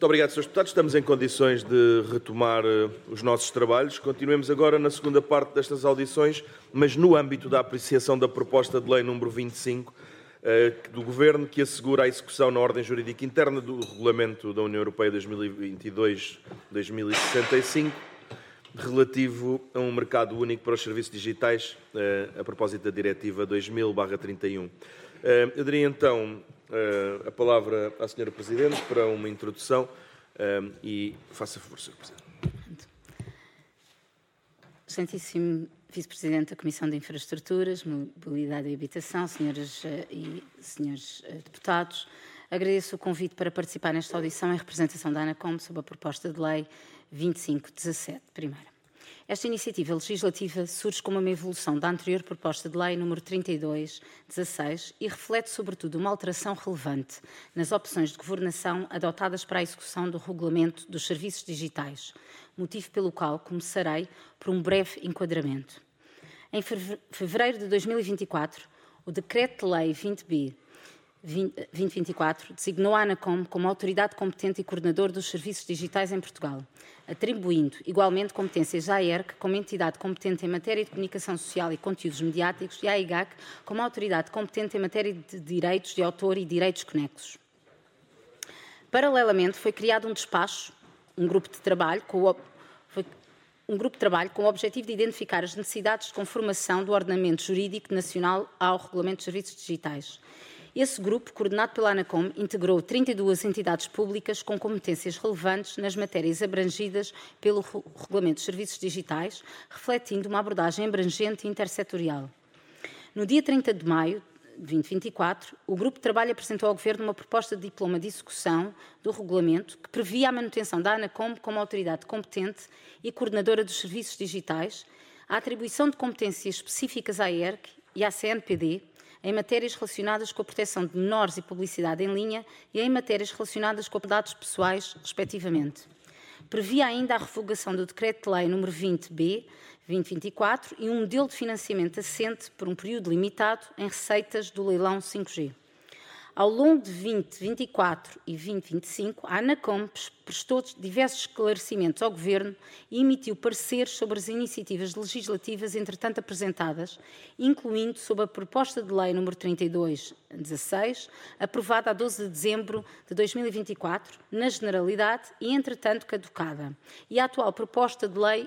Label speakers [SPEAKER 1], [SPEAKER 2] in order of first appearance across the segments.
[SPEAKER 1] Muito obrigado, Srs. Deputados. Estamos em condições de retomar os nossos trabalhos. Continuemos agora na segunda parte destas audições, mas no âmbito da apreciação da proposta de lei número 25 do Governo, que assegura a execução na ordem jurídica interna do Regulamento da União Europeia 2022-2065, relativo a um mercado único para os serviços digitais, a propósito da Diretiva 2000/31. Eu daria então a palavra à Sra. Presidente para uma introdução e faça favor, Sr. Presidente.
[SPEAKER 2] Excelentíssimo Vice-Presidente da Comissão de Infraestruturas, Mobilidade e Habitação, senhoras e senhores deputados, agradeço o convite para participar nesta audição em representação da ANACOM sob a proposta de lei 2517. Primeira. Esta iniciativa legislativa surge como uma evolução da anterior proposta de lei número 3216 e reflete, sobretudo, uma alteração relevante nas opções de governação adotadas para a execução do Regulamento dos Serviços Digitais, motivo pelo qual começarei por um breve enquadramento. Em fevereiro de 2024, o Decreto-Lei 20B 2024 designou a ANACOM como autoridade competente e coordenador dos serviços digitais em Portugal, atribuindo igualmente competências à ERC como entidade competente em matéria de comunicação social e conteúdos mediáticos e à IGAC como autoridade competente em matéria de direitos de autor e direitos conexos. Paralelamente, foi criado um despacho, um grupo de trabalho com o objetivo de identificar as necessidades de conformação do ordenamento jurídico nacional ao Regulamento de Serviços Digitais. Esse grupo, coordenado pela ANACOM, integrou 32 entidades públicas com competências relevantes nas matérias abrangidas pelo Regulamento de Serviços Digitais, refletindo uma abordagem abrangente e intersetorial. No dia 30 de maio de 2024, o grupo de trabalho apresentou ao Governo uma proposta de diploma de execução do regulamento que previa a manutenção da ANACOM como autoridade competente e coordenadora dos serviços digitais, a atribuição de competências específicas à ERC e à CNPD, em matérias relacionadas com a proteção de menores e publicidade em linha e em matérias relacionadas com dados pessoais, respectivamente. Previa ainda a revogação do Decreto-Lei nº 20B 2024 e um modelo de financiamento assente por um período limitado em receitas do leilão 5G. Ao longo de 2024 e 2025, a ANACOM prestou diversos esclarecimentos ao Governo e emitiu pareceres sobre as iniciativas legislativas entretanto apresentadas, incluindo sobre a proposta de lei número 3216, aprovada a 12 de dezembro de 2024, na generalidade e entretanto caducada, e a atual proposta de lei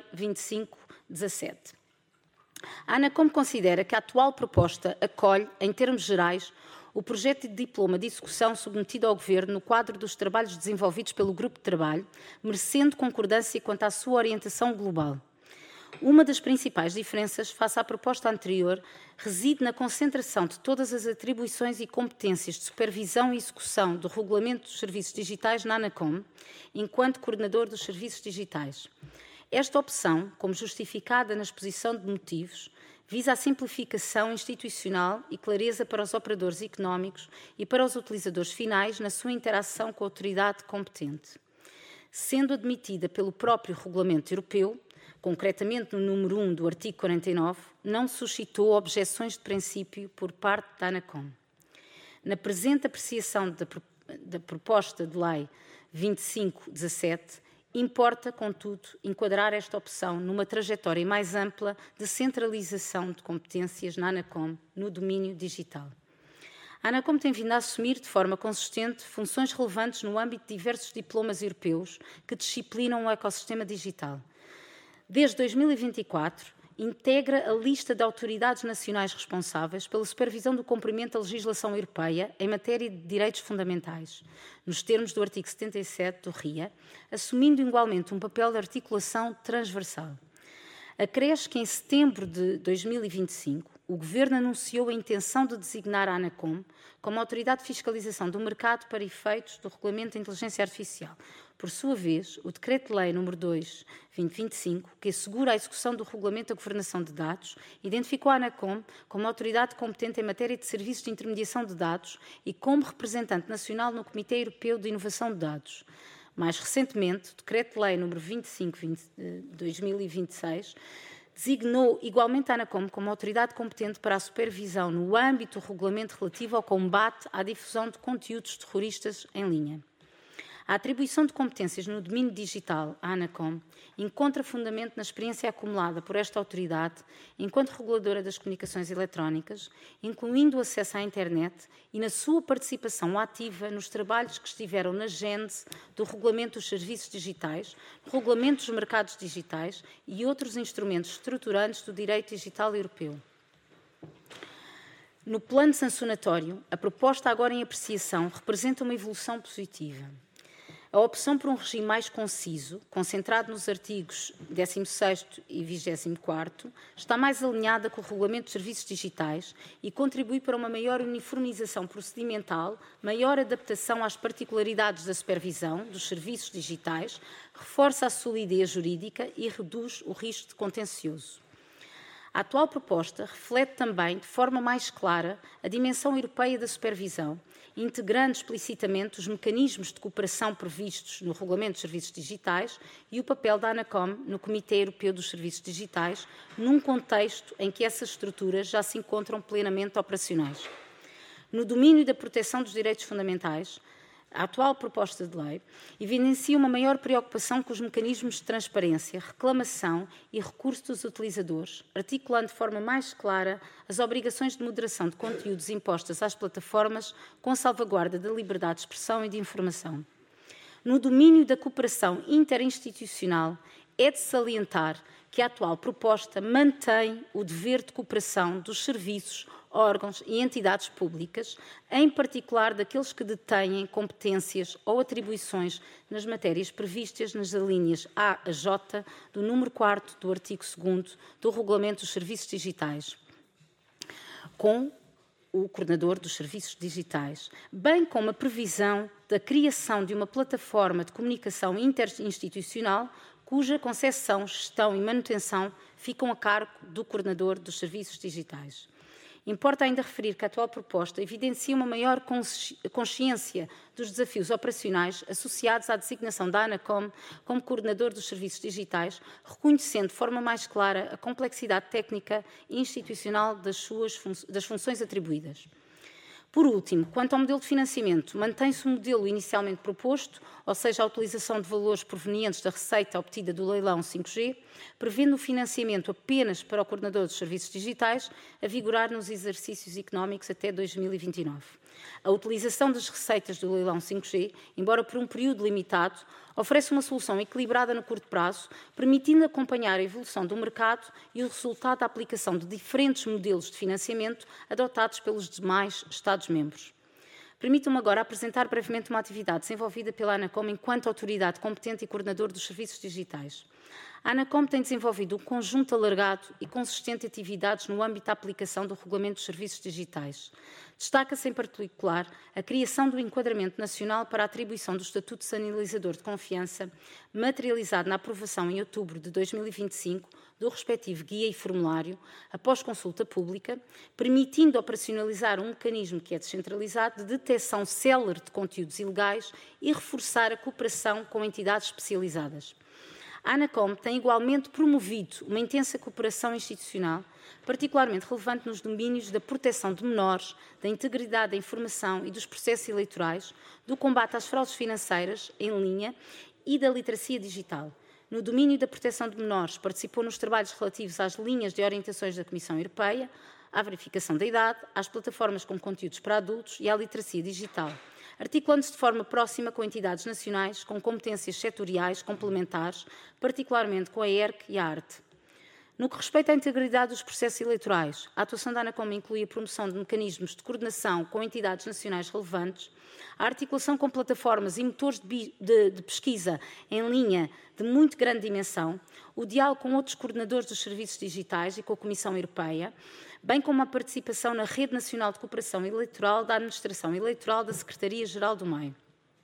[SPEAKER 2] 2517. A ANACOM considera que a atual proposta acolhe, em termos gerais, o projeto de diploma de execução submetido ao Governo no quadro dos trabalhos desenvolvidos pelo Grupo de Trabalho, merecendo concordância quanto à sua orientação global. Uma das principais diferenças face à proposta anterior reside na concentração de todas as atribuições e competências de supervisão e execução do Regulamento dos Serviços Digitais na ANACOM, enquanto coordenador dos serviços digitais. Esta opção, como justificada na exposição de motivos, visa a simplificação institucional e clareza para os operadores económicos e para os utilizadores finais na sua interação com a autoridade competente. Sendo admitida pelo próprio Regulamento Europeu, concretamente no número 1 do artigo 49, não suscitou objeções de princípio por parte da ANACOM. Na presente apreciação da proposta de lei 2517, importa, contudo, enquadrar esta opção numa trajetória mais ampla de centralização de competências na ANACOM no domínio digital. A ANACOM tem vindo a assumir de forma consistente funções relevantes no âmbito de diversos diplomas europeus que disciplinam o ecossistema digital. Desde 2024, integra a lista de autoridades nacionais responsáveis pela supervisão do cumprimento da legislação europeia em matéria de direitos fundamentais, nos termos do artigo 77 do RIA, assumindo igualmente um papel de articulação transversal. Acresce que em setembro de 2025, o Governo anunciou a intenção de designar a ANACOM como autoridade de fiscalização do mercado para efeitos do Regulamento de Inteligência Artificial. Por sua vez, o Decreto-Lei nº 2/2025, que assegura a execução do Regulamento da Governação de Dados, identificou a ANACOM como autoridade competente em matéria de serviços de intermediação de dados e como representante nacional no Comitê Europeu de Inovação de Dados. Mais recentemente, o Decreto-Lei nº 25/2026 designou igualmente a ANACOM como autoridade competente para a supervisão no âmbito do regulamento relativo ao combate à difusão de conteúdos terroristas em linha. A atribuição de competências no domínio digital à ANACOM encontra fundamento na experiência acumulada por esta autoridade enquanto reguladora das comunicações eletrónicas, incluindo o acesso à internet e na sua participação ativa nos trabalhos que estiveram na gênese do Regulamento dos Serviços Digitais, Regulamento dos Mercados Digitais e outros instrumentos estruturantes do direito digital europeu. No plano sancionatório, a proposta agora em apreciação representa uma evolução positiva. A opção por um regime mais conciso, concentrado nos artigos 16º e 24º, está mais alinhada com o Regulamento de Serviços Digitais e contribui para uma maior uniformização procedimental, maior adaptação às particularidades da supervisão dos serviços digitais, reforça a solidez jurídica e reduz o risco de contencioso. A atual proposta reflete também, de forma mais clara, a dimensão europeia da supervisão, integrando explicitamente os mecanismos de cooperação previstos no Regulamento dos Serviços Digitais e o papel da ANACOM no Comitê Europeu dos Serviços Digitais, num contexto em que essas estruturas já se encontram plenamente operacionais. No domínio da proteção dos direitos fundamentais, a atual proposta de lei evidencia uma maior preocupação com os mecanismos de transparência, reclamação e recurso dos utilizadores, articulando de forma mais clara as obrigações de moderação de conteúdos impostas às plataformas com a salvaguarda da liberdade de expressão e de informação. No domínio da cooperação interinstitucional, é de salientar que a atual proposta mantém o dever de cooperação dos serviços, órgãos e entidades públicas, em particular daqueles que detêm competências ou atribuições nas matérias previstas nas alíneas A a J do número 4º do artigo 2º do Regulamento dos Serviços Digitais, com o coordenador dos serviços digitais, bem como a previsão da criação de uma plataforma de comunicação interinstitucional cuja concessão, gestão e manutenção ficam a cargo do coordenador dos serviços digitais. Importa ainda referir que a atual proposta evidencia uma maior consciência dos desafios operacionais associados à designação da ANACOM como coordenador dos serviços digitais, reconhecendo de forma mais clara a complexidade técnica e institucional das funções atribuídas. Por último, quanto ao modelo de financiamento, mantém-se o modelo inicialmente proposto, ou seja, a utilização de valores provenientes da receita obtida do leilão 5G, prevendo o financiamento apenas para o coordenador dos serviços digitais, a vigorar nos exercícios económicos até 2029. A utilização das receitas do leilão 5G, embora por um período limitado, oferece uma solução equilibrada no curto prazo, permitindo acompanhar a evolução do mercado e o resultado da aplicação de diferentes modelos de financiamento adotados pelos demais Estados-membros. Permitam-me agora apresentar brevemente uma atividade desenvolvida pela ANACOM enquanto autoridade competente e coordenador dos serviços digitais. A ANACOM tem desenvolvido um conjunto alargado e consistente de atividades no âmbito da aplicação do Regulamento dos Serviços Digitais. Destaca-se, em particular, a criação do enquadramento nacional para a atribuição do Estatuto de Sinalizador de Confiança, materializado na aprovação em outubro de 2025 do respectivo guia e formulário, após consulta pública, permitindo operacionalizar um mecanismo que é descentralizado de detecção célere de conteúdos ilegais e reforçar a cooperação com entidades especializadas. A ANACOM tem igualmente promovido uma intensa cooperação institucional, particularmente relevante nos domínios da proteção de menores, da integridade da informação e dos processos eleitorais, do combate às fraudes financeiras em linha e da literacia digital. No domínio da proteção de menores, participou nos trabalhos relativos às linhas de orientações da Comissão Europeia, à verificação da idade, às plataformas com conteúdos para adultos e à literacia digital, articulando-se de forma próxima com entidades nacionais com competências setoriais complementares, particularmente com a ERC e a ARTE. No que respeita à integridade dos processos eleitorais, a atuação da ANACOM inclui a promoção de mecanismos de coordenação com entidades nacionais relevantes, a articulação com plataformas e motores de pesquisa em linha de muito grande dimensão, o diálogo com outros coordenadores dos serviços digitais e com a Comissão Europeia, bem como a participação na Rede Nacional de Cooperação Eleitoral da Administração Eleitoral da Secretaria-Geral do Meio,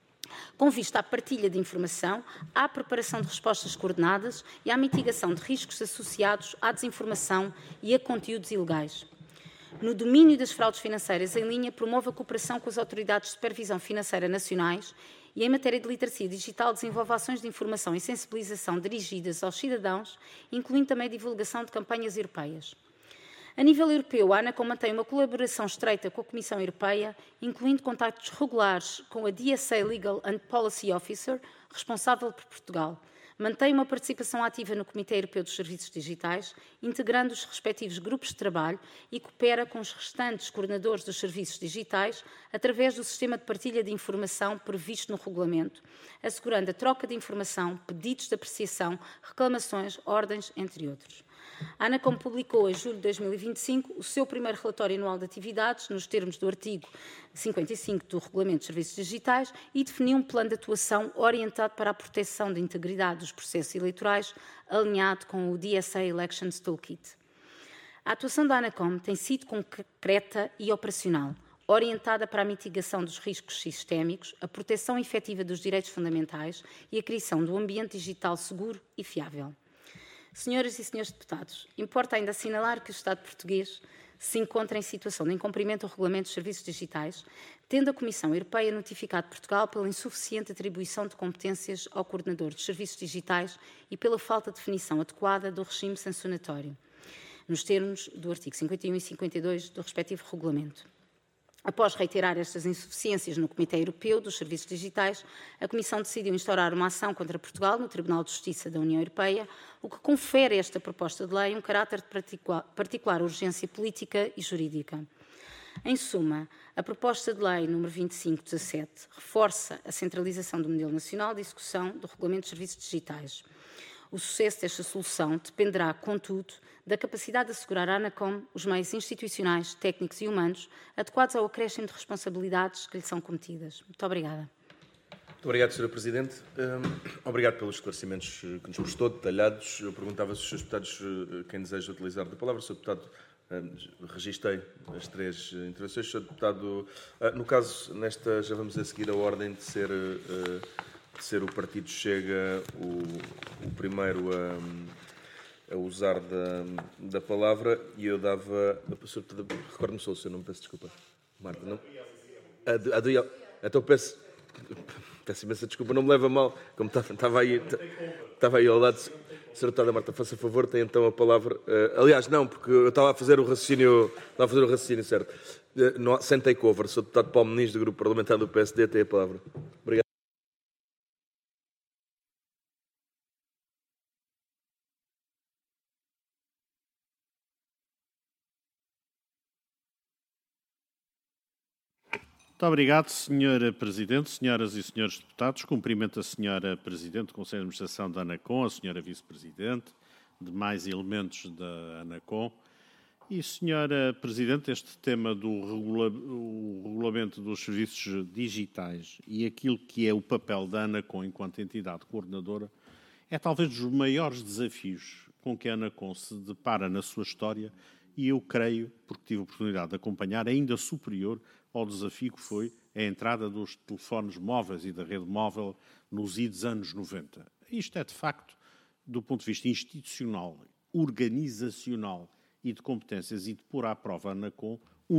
[SPEAKER 2] com vista à partilha de informação, à preparação de respostas coordenadas e à mitigação de riscos associados à desinformação e a conteúdos ilegais. No domínio das fraudes financeiras em linha, promove a cooperação com as autoridades de supervisão financeira nacionais e, em matéria de literacia digital, desenvolve ações de informação e sensibilização dirigidas aos cidadãos, incluindo também a divulgação de campanhas europeias. A nível europeu, a ANACOM mantém uma colaboração estreita com a Comissão Europeia, incluindo contactos regulares com a DSA Legal and Policy Officer, responsável por Portugal. Mantém uma participação ativa no Comitê Europeu dos Serviços Digitais, integrando os respectivos grupos de trabalho e coopera com os restantes coordenadores dos serviços digitais através do sistema de partilha de informação previsto no regulamento, assegurando a troca de informação, pedidos de apreciação, reclamações, ordens, entre outros. A ANACOM publicou, em julho de 2025, o seu primeiro relatório anual de atividades, nos termos do artigo 55 do Regulamento de Serviços Digitais, e definiu um plano de atuação orientado para a proteção da integridade dos processos eleitorais, alinhado com o DSA Elections Toolkit. A atuação da ANACOM tem sido concreta e operacional, orientada para a mitigação dos riscos sistémicos, a proteção efetiva dos direitos fundamentais e a criação de um ambiente digital seguro e fiável. Senhoras e senhores deputados, importa ainda assinalar que o Estado português se encontra em situação de incumprimento do Regulamento dos Serviços Digitais, tendo a Comissão Europeia notificado Portugal pela insuficiente atribuição de competências ao Coordenador dos Serviços Digitais e pela falta de definição adequada do regime sancionatório, nos termos do artigo 51 e 52 do respectivo regulamento. Após reiterar estas insuficiências no Comitê Europeu dos Serviços Digitais, a Comissão decidiu instaurar uma ação contra Portugal no Tribunal de Justiça da União Europeia, o que confere a esta proposta de lei um caráter de particular urgência política e jurídica. Em suma, a proposta de lei número 2517 reforça a centralização do modelo nacional de execução do Regulamento de Serviços Digitais. O sucesso desta solução dependerá, contudo, da capacidade de assegurar à ANACOM os meios institucionais, técnicos e humanos adequados ao acréscimo de responsabilidades que lhe são cometidas. Muito obrigada.
[SPEAKER 1] Muito obrigado, Sra. Presidente. Obrigado pelos esclarecimentos que nos prestou, detalhados. Eu perguntava se os Srs. Deputados quem deseja utilizar da palavra. Sr. Deputado, registrei as três intervenções. Sr. Deputado, no caso, nesta já vamos a seguir a ordem de ser o Partido Chega o primeiro a usar da palavra, e eu dava... Recordo-me só o seu nome, peço desculpa. Marta, não? Então peço imensa desculpa, não me leva mal, como estava aí ao lado. Sra. Deputada Marta, faça favor, tem então a palavra. Aliás, não, porque eu estava a fazer o raciocínio certo. Sem takeover, Sr. Deputado Paulo Muniz, do Grupo Parlamentar do PSD, tem a palavra. Obrigado.
[SPEAKER 3] Muito obrigado, Sra. Presidente, senhoras e senhores deputados. Cumprimento a Sra. Presidente do Conselho de Administração da ANACOM, a Sra. Vice-Presidente, demais elementos da ANACOM. E, Sra. Presidente, este tema do regulamento dos serviços digitais e aquilo que é o papel da ANACOM enquanto entidade coordenadora é talvez dos maiores desafios com que a ANACOM se depara na sua história, e eu creio, porque tive a oportunidade de acompanhar, ainda superior ao desafio que foi a entrada dos telefones móveis e da rede móvel nos idos anos 90. Isto é, de facto, do ponto de vista institucional, organizacional e de competências e de pôr à prova a ANACOM,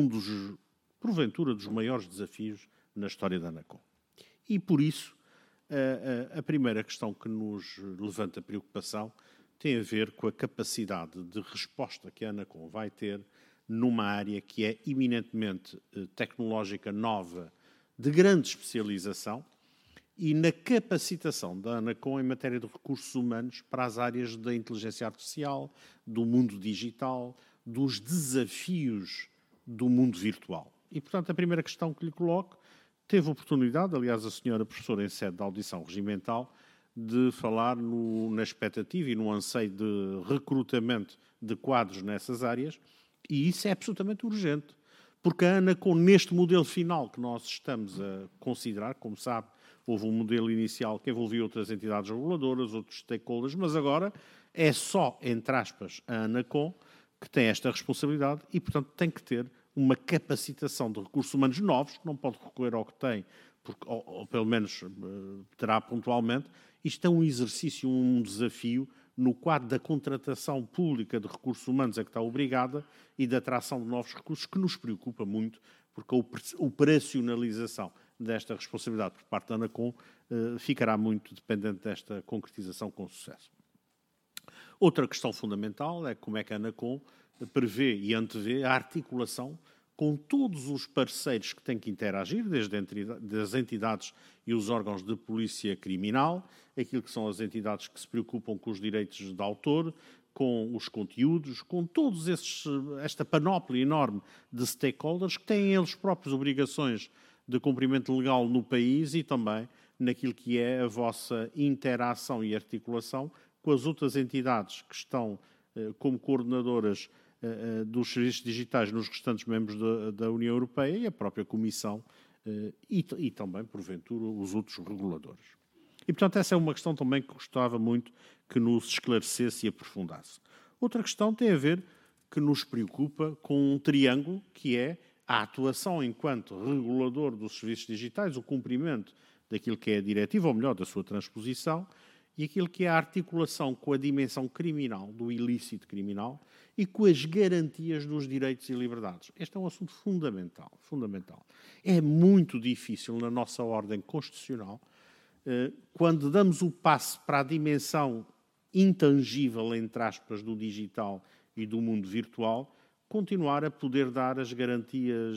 [SPEAKER 3] porventura, dos maiores desafios na história da ANACOM. E, por isso, a primeira questão que nos levanta preocupação tem a ver com a capacidade de resposta que a ANACOM vai ter numa área que é eminentemente tecnológica, nova, de grande especialização, e na capacitação da ANACOM em matéria de recursos humanos para as áreas da inteligência artificial, do mundo digital, dos desafios do mundo virtual. E, portanto, a primeira questão que lhe coloco, teve oportunidade, aliás, a senhora professora em sede de audição regimental, de falar na expectativa e no anseio de recrutamento de quadros nessas áreas, e isso é absolutamente urgente, porque a ANACOM, neste modelo final que nós estamos a considerar, como sabe, houve um modelo inicial que envolvia outras entidades reguladoras, outros stakeholders, mas agora é só, entre aspas, a ANACOM que tem esta responsabilidade e, portanto, tem que ter uma capacitação de recursos humanos novos, não pode recorrer ao que tem, porque, ou pelo menos terá pontualmente. Isto é um exercício, um desafio no quadro da contratação pública de recursos humanos a que está obrigada e da atração de novos recursos, que nos preocupa muito, porque a operacionalização desta responsabilidade por parte da ANACOM ficará muito dependente desta concretização com sucesso. Outra questão fundamental é como é que a ANACOM prevê e antevê a articulação com todos os parceiros que têm que interagir, desde as entidades e os órgãos de polícia criminal, aquilo que são as entidades que se preocupam com os direitos de autor, com os conteúdos, com todos esta panóplia enorme de stakeholders que têm eles próprios obrigações de cumprimento legal no país e também naquilo que é a vossa interação e articulação com as outras entidades que estão como coordenadoras dos serviços digitais nos restantes membros da União Europeia e a própria Comissão e também, porventura, os outros reguladores. E, portanto, essa é uma questão também que gostava muito que nos esclarecesse e aprofundasse. Outra questão tem a ver que nos preocupa com um triângulo que é a atuação enquanto regulador dos serviços digitais, o cumprimento daquilo que é a diretiva, ou melhor, da sua transposição, e aquilo que é a articulação com a dimensão criminal, do ilícito criminal, e com as garantias dos direitos e liberdades. Este é um assunto fundamental, fundamental. É muito difícil na nossa ordem constitucional, quando damos o passo para a dimensão intangível, entre aspas, do digital e do mundo virtual, continuar a poder dar as garantias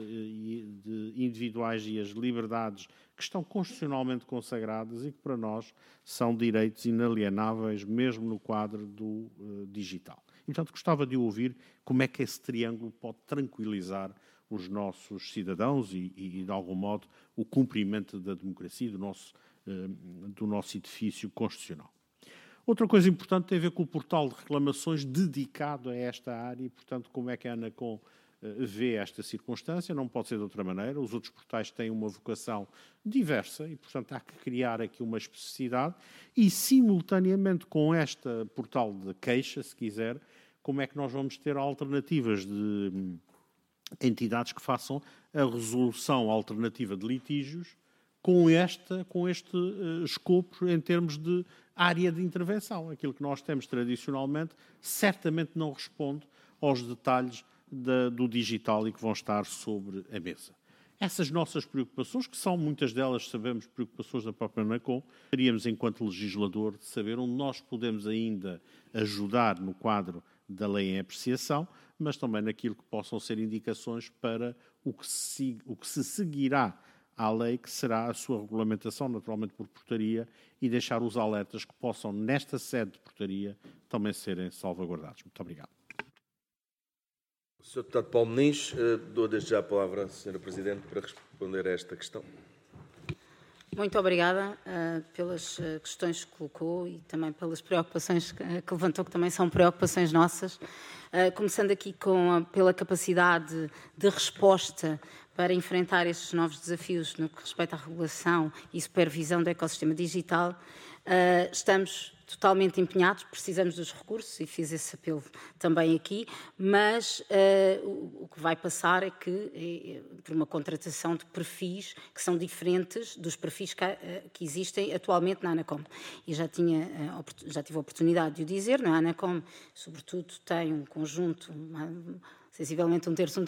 [SPEAKER 3] individuais e as liberdades que estão constitucionalmente consagradas e que para nós são direitos inalienáveis, mesmo no quadro do digital. E, portanto, gostava de ouvir como é que esse triângulo pode tranquilizar os nossos cidadãos e de algum modo, o cumprimento da democracia, do nosso edifício constitucional. Outra coisa importante tem a ver com o portal de reclamações dedicado a esta área e, portanto, como é que a ANACOM vê esta circunstância. Não pode ser de outra maneira. Os outros portais têm uma vocação diversa e, portanto, há que criar aqui uma especificidade e, simultaneamente com este portal de queixa, se quiser, como é que nós vamos ter alternativas de entidades que façam a resolução alternativa de litígios com este escopo em termos de área de intervenção. Aquilo que nós temos tradicionalmente certamente não responde aos detalhes do digital e que vão estar sobre a mesa. Essas nossas preocupações, que são muitas delas, sabemos, preocupações da própria ANACOM, teríamos, enquanto legislador, de saber onde nós podemos ainda ajudar no quadro da lei em apreciação, mas também naquilo que possam ser indicações para o que se seguirá à lei, que será a sua regulamentação, naturalmente por portaria, e deixar os alertas que possam, nesta sede de portaria, também serem salvaguardados. Muito obrigado.
[SPEAKER 1] Sr. Deputado Paulo Muniz, dou desde já a palavra à Sra. Presidente para responder a esta questão.
[SPEAKER 2] Muito obrigada pelas questões que colocou e também pelas preocupações que levantou, que também são preocupações nossas. Começando aqui pela capacidade de resposta para enfrentar estes novos desafios no que respeita à regulação e supervisão do ecossistema digital, estamos totalmente empenhados, precisamos dos recursos e fiz esse apelo também aqui, mas o que vai passar é que por uma contratação de perfis que são diferentes dos perfis que existem atualmente na ANACOM. E já tive a oportunidade de o dizer, a ANACOM, sobretudo, tem um conjunto sensivelmente um terço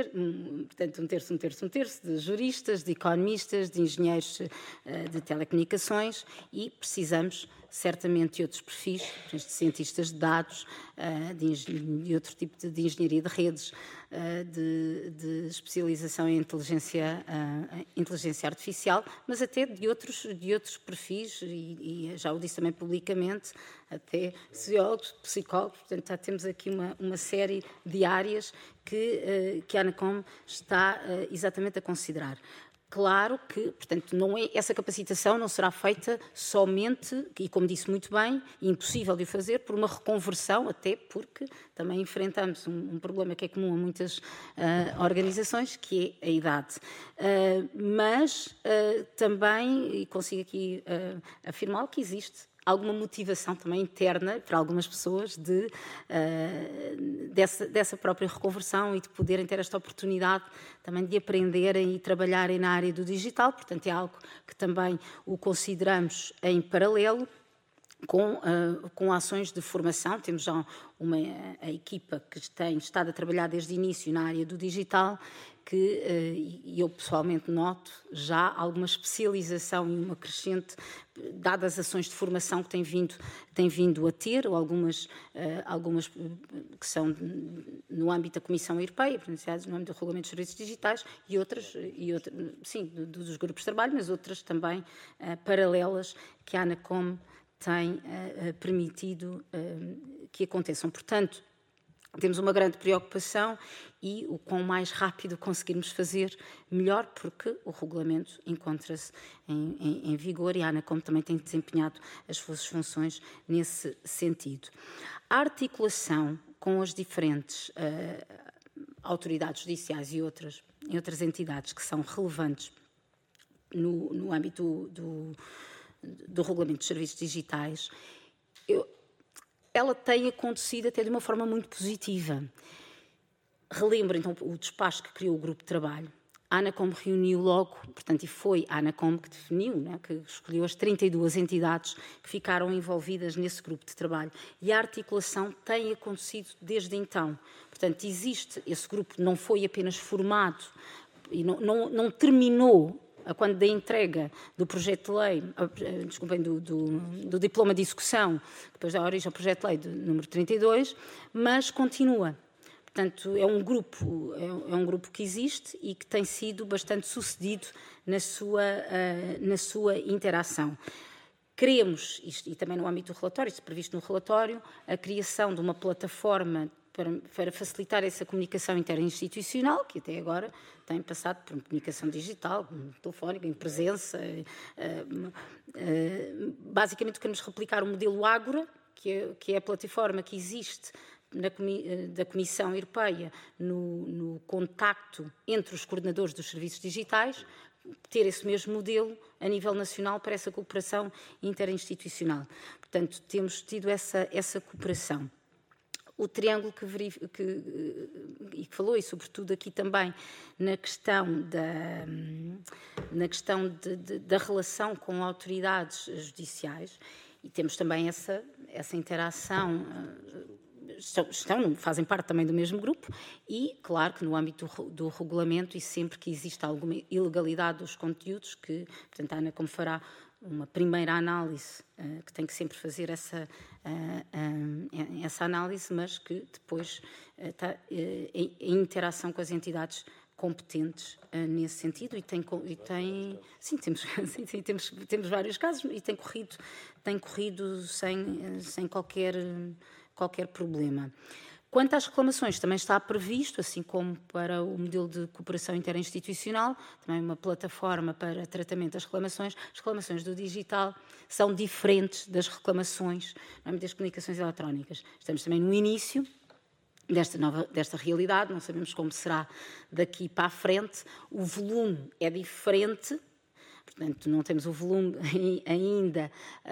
[SPEAKER 2] de juristas, de economistas, de engenheiros de telecomunicações e precisamos certamente de outros perfis, de cientistas de dados, de outro tipo de engenharia de redes, de especialização em inteligência artificial, mas até de outros perfis, e já o disse também publicamente, até sociólogos, psicólogos. Portanto, já temos aqui uma série de áreas que a ANACOM está exatamente a considerar. Claro que, portanto, essa capacitação não será feita somente, e como disse muito bem, impossível de o fazer, por uma reconversão, até porque também enfrentamos um problema que é comum a muitas organizações, que é a idade. Mas também, e consigo aqui afirmar que existe alguma motivação também interna para algumas pessoas dessa própria reconversão e de poderem ter esta oportunidade também de aprenderem e trabalharem na área do digital. Portanto, é algo que também o consideramos em paralelo. com ações de formação. Temos já a equipa que tem estado a trabalhar desde o início na área do digital, que eu pessoalmente noto já alguma especialização e uma crescente, dadas as ações de formação que tem vindo a ter, ou algumas que são no âmbito da Comissão Europeia, no âmbito do Regulamento dos Serviços Digitais, e outras sim, dos grupos de trabalho, mas outras também paralelas que a ANACOM tem permitido que aconteçam. Portanto, temos uma grande preocupação e o quão mais rápido conseguirmos fazer, melhor, porque o regulamento encontra-se em vigor e a ANACOM também tem desempenhado as suas funções nesse sentido. A articulação com as diferentes autoridades judiciais e outras entidades que são relevantes no âmbito do Regulamento dos Serviços Digitais, ela tem acontecido até de uma forma muito positiva. Relembro, então, o despacho que criou o grupo de trabalho. A ANACOM reuniu logo, portanto, e foi a ANACOM que definiu, que escolheu as 32 entidades que ficaram envolvidas nesse grupo de trabalho. E a articulação tem acontecido desde então. Portanto, esse grupo não foi apenas formado e não terminou quando da entrega do projeto de lei, desculpem, do diploma de execução, que depois dá origem ao projeto de lei número 32, mas continua. Portanto, é um grupo que existe e que tem sido bastante sucedido na sua interação. Queremos, e também no âmbito do relatório, isto é previsto no relatório, a criação de uma plataforma para facilitar essa comunicação interinstitucional, que até agora tem passado por comunicação digital, telefónica, em presença. Basicamente, queremos replicar o modelo Ágora, que é a plataforma que existe da Comissão Europeia no contacto entre os coordenadores dos serviços digitais, ter esse mesmo modelo a nível nacional para essa cooperação interinstitucional. Portanto, temos tido essa cooperação. O triângulo que falou, e sobretudo aqui também na questão da relação com autoridades judiciais, e temos também essa interação, fazem parte também do mesmo grupo, e claro que no âmbito do regulamento, e sempre que existe alguma ilegalidade dos conteúdos, que portanto a ANACOM fará uma primeira análise, que tem que sempre fazer essa análise, mas que depois está em interação com as entidades competentes nesse sentido, sim, temos vários casos e tem corrido sem qualquer problema. Quanto às reclamações, também está previsto, assim como para o modelo de cooperação interinstitucional, também uma plataforma para tratamento das reclamações. As reclamações do digital são diferentes das reclamações no âmbito das comunicações eletrónicas. Estamos também no início desta realidade, não sabemos como será daqui para a frente. O volume é diferente. Portanto, não temos o volume ainda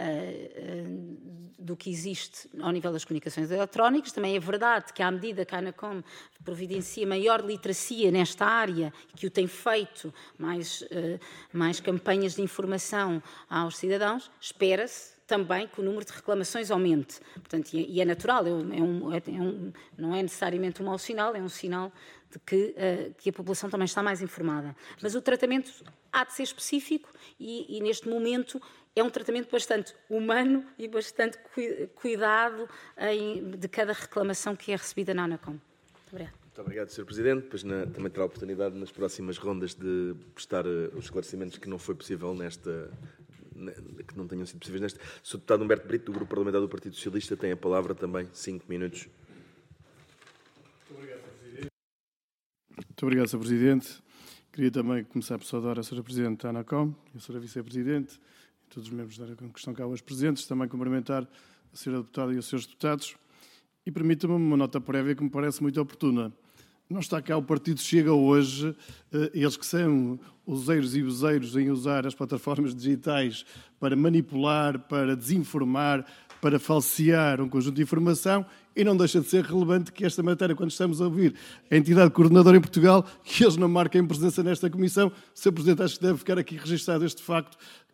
[SPEAKER 2] do que existe ao nível das comunicações eletrónicas. Também é verdade que, à medida que a ANACOM providencia maior literacia nesta área, que o tem feito mais campanhas de informação aos cidadãos, espera-se também que o número de reclamações aumente. Portanto, e é natural, não é necessariamente um mau sinal, é um sinal de que a população também está mais informada. Mas o tratamento há de ser específico e neste momento é um tratamento bastante humano e bastante cuidado de cada reclamação que é recebida na ANACOM. Muito obrigada.
[SPEAKER 1] Muito obrigado, Sr. Presidente. Depois também terá a oportunidade nas próximas rondas de prestar os esclarecimentos que não foi possível que não tenham sido possíveis nesta. O Sr. Deputado Humberto Brito, do Grupo Parlamentar do Partido Socialista, tem a palavra também, 5 minutos.
[SPEAKER 4] Muito obrigado, Sr. Presidente. Queria também começar por saudar a Sra. Presidente da ANACOM, a Sra. Vice-Presidente e todos os membros da ANACOM que estão cá hoje presentes. Também cumprimentar a Sra. Deputada e os Srs. Deputados. E permita-me uma nota prévia que me parece muito oportuna. Não está cá o Partido Chega hoje, eles que são useiros e useiros em usar as plataformas digitais para manipular, para desinformar, para falsear um conjunto de informação, e não deixa de ser relevante que esta matéria, quando estamos a ouvir a entidade coordenadora em Portugal, que eles não marquem presença nesta comissão. Sr. Presidente, acho que deve ficar aqui registado este facto,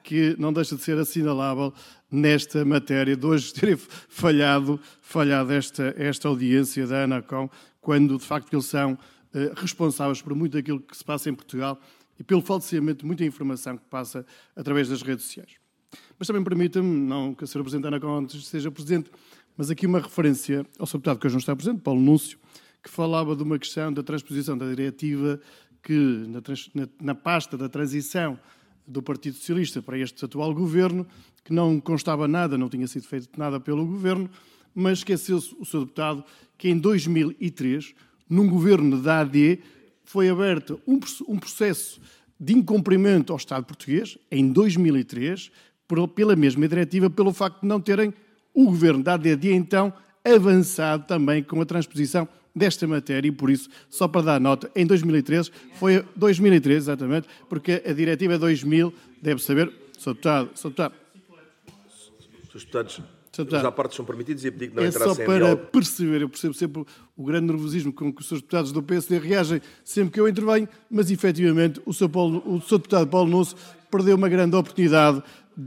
[SPEAKER 4] que não deixa de ser assinalável nesta matéria de hoje terem falhado esta audiência da ANACOM, quando de facto eles são responsáveis por muito daquilo que se passa em Portugal e pelo falseamento de muita informação que passa através das redes sociais. Mas também permita-me, não que a Sra. Presidente da ANACOM esteja presente, mas aqui uma referência ao Sr. Deputado que hoje não está presente, Paulo Núncio, que falava de uma questão da transposição da diretiva que, na pasta da transição do Partido Socialista para este atual governo, que não constava nada, não tinha sido feito nada pelo governo, mas esqueceu-se o Sr. Deputado que em 2003, num governo da AD, foi aberto um processo de incumprimento ao Estado português, em 2003, pela mesma diretiva, pelo facto de não terem o governo da AD de então avançado também com a transposição desta matéria e, por isso, só para dar nota, em 2013, foi 2013, exatamente, porque a diretiva 2000, deve saber, Sr. Deputado.
[SPEAKER 1] Os deputados, os apartes são permitidos e pedi que não entrassem
[SPEAKER 4] em diálogo. É só para perceber, eu percebo sempre o grande nervosismo com que os seus deputados do PSD reagem sempre que eu intervenho, mas, efetivamente, o Sr. Deputado Paulo Núncio perdeu uma grande oportunidade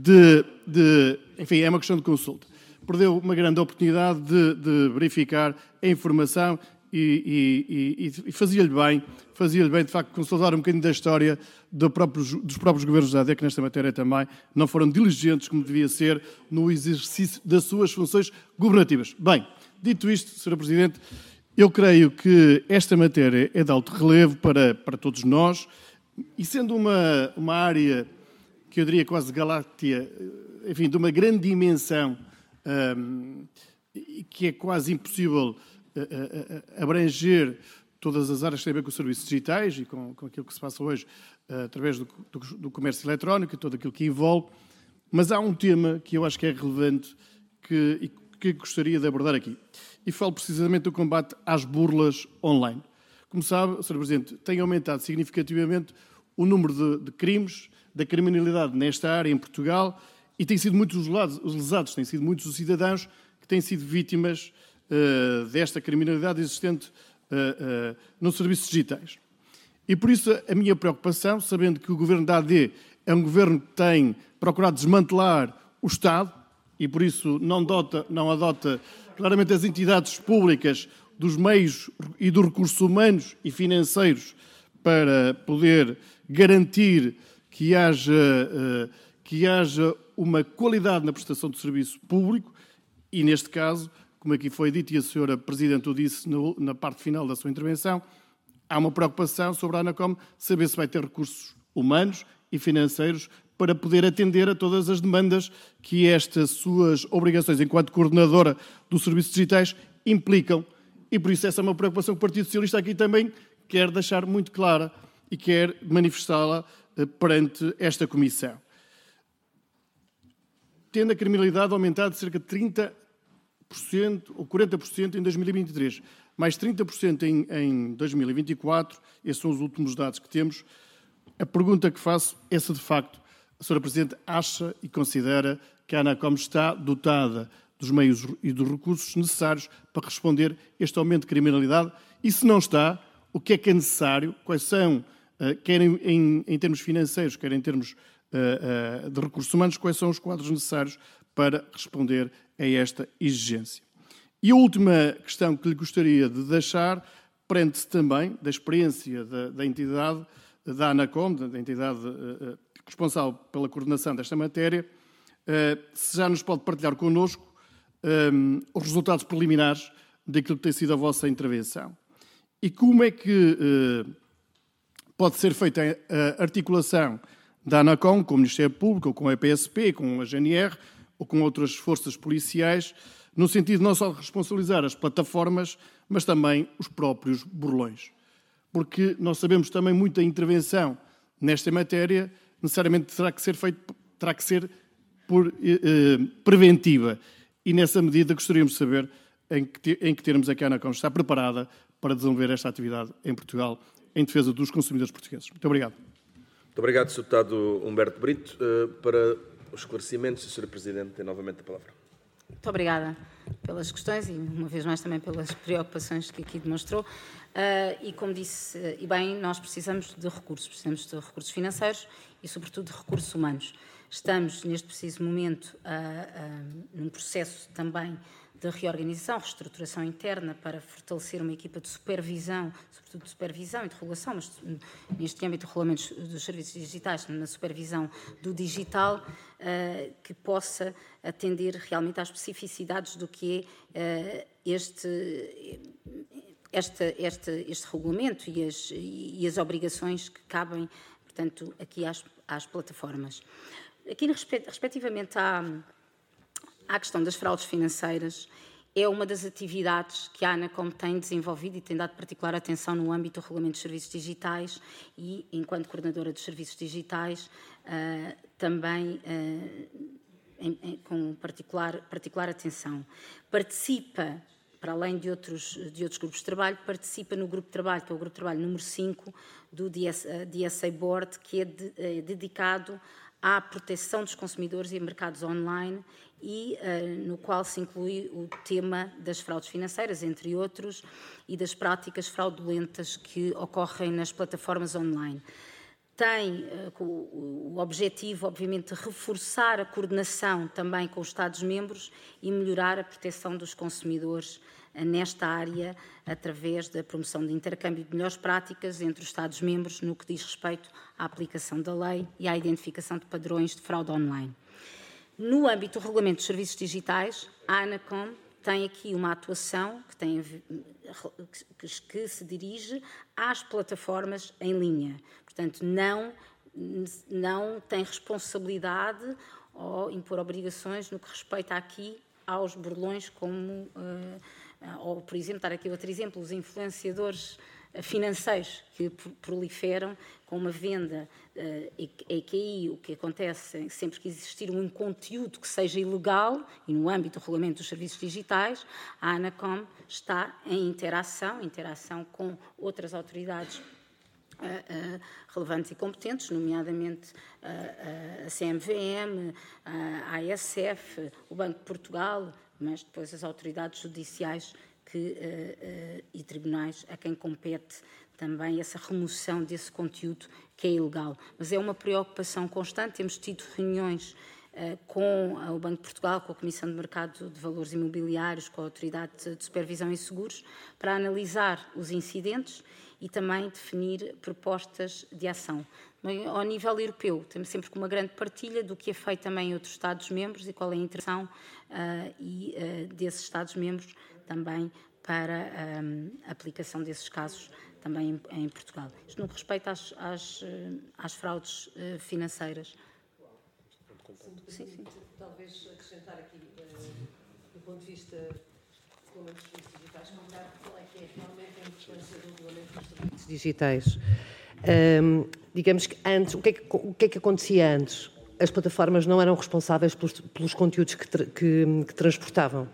[SPEAKER 4] enfim, é uma questão de consulta. Perdeu uma grande oportunidade de verificar a informação e fazia-lhe bem, de facto, consultar um bocadinho da história dos próprios governos da AD, que nesta matéria também não foram diligentes como devia ser no exercício das suas funções governativas. Bem, dito isto, Sr. Presidente, eu creio que esta matéria é de alto relevo para todos nós e sendo uma área que eu diria quase galáctea, enfim, de uma grande dimensão, que é quase impossível abranger todas as áreas que têm a ver com os serviços digitais e com aquilo que se passa hoje através do comércio eletrónico e tudo aquilo que envolve, mas há um tema que eu acho que é relevante e que gostaria de abordar aqui. E falo precisamente do combate às burlas online. Como sabe, Sr. Presidente, tem aumentado significativamente o número de crimes, da criminalidade nesta área em Portugal e têm sido muitos os lesados, têm sido muitos os cidadãos que têm sido vítimas desta criminalidade existente nos serviços digitais. E por isso a minha preocupação, sabendo que o governo da AD é um governo que tem procurado desmantelar o Estado e por isso não adota claramente as entidades públicas dos meios e dos recursos humanos e financeiros para poder garantir que haja uma qualidade na prestação de serviço público e, neste caso, como aqui foi dito e a Sra. Presidente o disse na parte final da sua intervenção, há uma preocupação sobre a ANACOM saber se vai ter recursos humanos e financeiros para poder atender a todas as demandas que estas suas obrigações enquanto coordenadora dos serviços digitais implicam. E por isso essa é uma preocupação que o Partido Socialista aqui também quer deixar muito clara e quer manifestá-la perante esta Comissão. Tendo a criminalidade aumentado de cerca de 30% ou 40% em 2023, mais 30% em 2024, esses são os últimos dados que temos, a pergunta que faço é se de facto a Sra. Presidente acha e considera que a ANACOM está dotada dos meios e dos recursos necessários para responder a este aumento de criminalidade e se não está, o que é necessário, quais são, quer em termos financeiros, quer em termos de recursos humanos, quais são os quadros necessários para responder a esta exigência. E a última questão que lhe gostaria de deixar, prende-se também da experiência da entidade, da ANACOM, da entidade responsável pela coordenação desta matéria, se já nos pode partilhar connosco os resultados preliminares daquilo que tem sido a vossa intervenção. E como é que pode ser feita a articulação da ANACOM com o Ministério Público, ou com a PSP, com a GNR, ou com outras forças policiais, no sentido não só de responsabilizar as plataformas, mas também os próprios burlões. Porque nós sabemos também muita intervenção nesta matéria, necessariamente terá que ser preventiva. E nessa medida gostaríamos de saber em que termos é que a ANACOM está preparada para desenvolver esta atividade em Portugal, em defesa dos consumidores portugueses. Muito obrigado.
[SPEAKER 1] Muito obrigado, Sr. Deputado Humberto Brito. Para os esclarecimentos, a Sra. Presidente tem novamente a palavra.
[SPEAKER 2] Muito obrigada pelas questões e, uma vez mais, também pelas preocupações que aqui demonstrou. E, como disse, e bem, nós precisamos de recursos financeiros e, sobretudo, de recursos humanos. Estamos, neste preciso momento, num processo também de reorganização, reestruturação interna para fortalecer uma equipa de supervisão, sobretudo de supervisão e de regulação, mas neste âmbito de regulamentos dos serviços digitais, na supervisão do digital, que possa atender realmente às especificidades do que é este regulamento e as obrigações que cabem, portanto, aqui às plataformas. Aqui, respectivamente à questão das fraudes financeiras, é uma das atividades que a ANACOM tem desenvolvido e tem dado particular atenção no âmbito do Regulamento dos Serviços Digitais e, enquanto coordenadora dos serviços digitais, também com particular atenção. Participa, para além de outros grupos de trabalho, participa no grupo de trabalho, que é o grupo de trabalho número 5 do DSA Board, que é dedicado à proteção dos consumidores e mercados online e no qual se inclui o tema das fraudes financeiras, entre outros, e das práticas fraudulentas que ocorrem nas plataformas online. Tem o objetivo, obviamente, de reforçar a coordenação também com os Estados-membros e melhorar a proteção dos consumidores nesta área através da promoção de intercâmbio de melhores práticas entre os Estados-membros no que diz respeito à aplicação da lei e à identificação de padrões de fraude online. No âmbito do Regulamento dos Serviços Digitais, a ANACOM tem aqui uma atuação que se dirige às plataformas em linha. Portanto, não tem responsabilidade ou impor obrigações no que respeita aqui aos burlões como... ou, por exemplo, dar aqui outro exemplo, os influenciadores financeiros que proliferam com uma venda EQI, o que acontece sempre que existir um conteúdo que seja ilegal, e no âmbito do Regulamento dos Serviços Digitais, a ANACOM está em interação com outras autoridades relevantes e competentes, nomeadamente a CMVM, a ASF, o Banco de Portugal, mas depois as autoridades judiciais e tribunais a quem compete também essa remoção desse conteúdo que é ilegal. Mas é uma preocupação constante, temos tido reuniões com o Banco de Portugal, com a Comissão de Mercado de Valores Imobiliários, com a Autoridade de Supervisão e Seguros, para analisar os incidentes e também definir propostas de ação. Ao nível europeu, temos sempre uma grande partilha do que é feito também em outros Estados-membros e qual é a interação desses Estados-membros também para a aplicação desses casos também em Portugal. Isto no que respeita às fraudes financeiras. Sim.
[SPEAKER 5] Talvez acrescentar aqui, do ponto de vista dos regulamentos digitais, qual é que é realmente a importância do regulamento dos serviços digitais. Digamos que antes, o que é que acontecia antes? As plataformas não eram responsáveis pelos conteúdos que transportavam.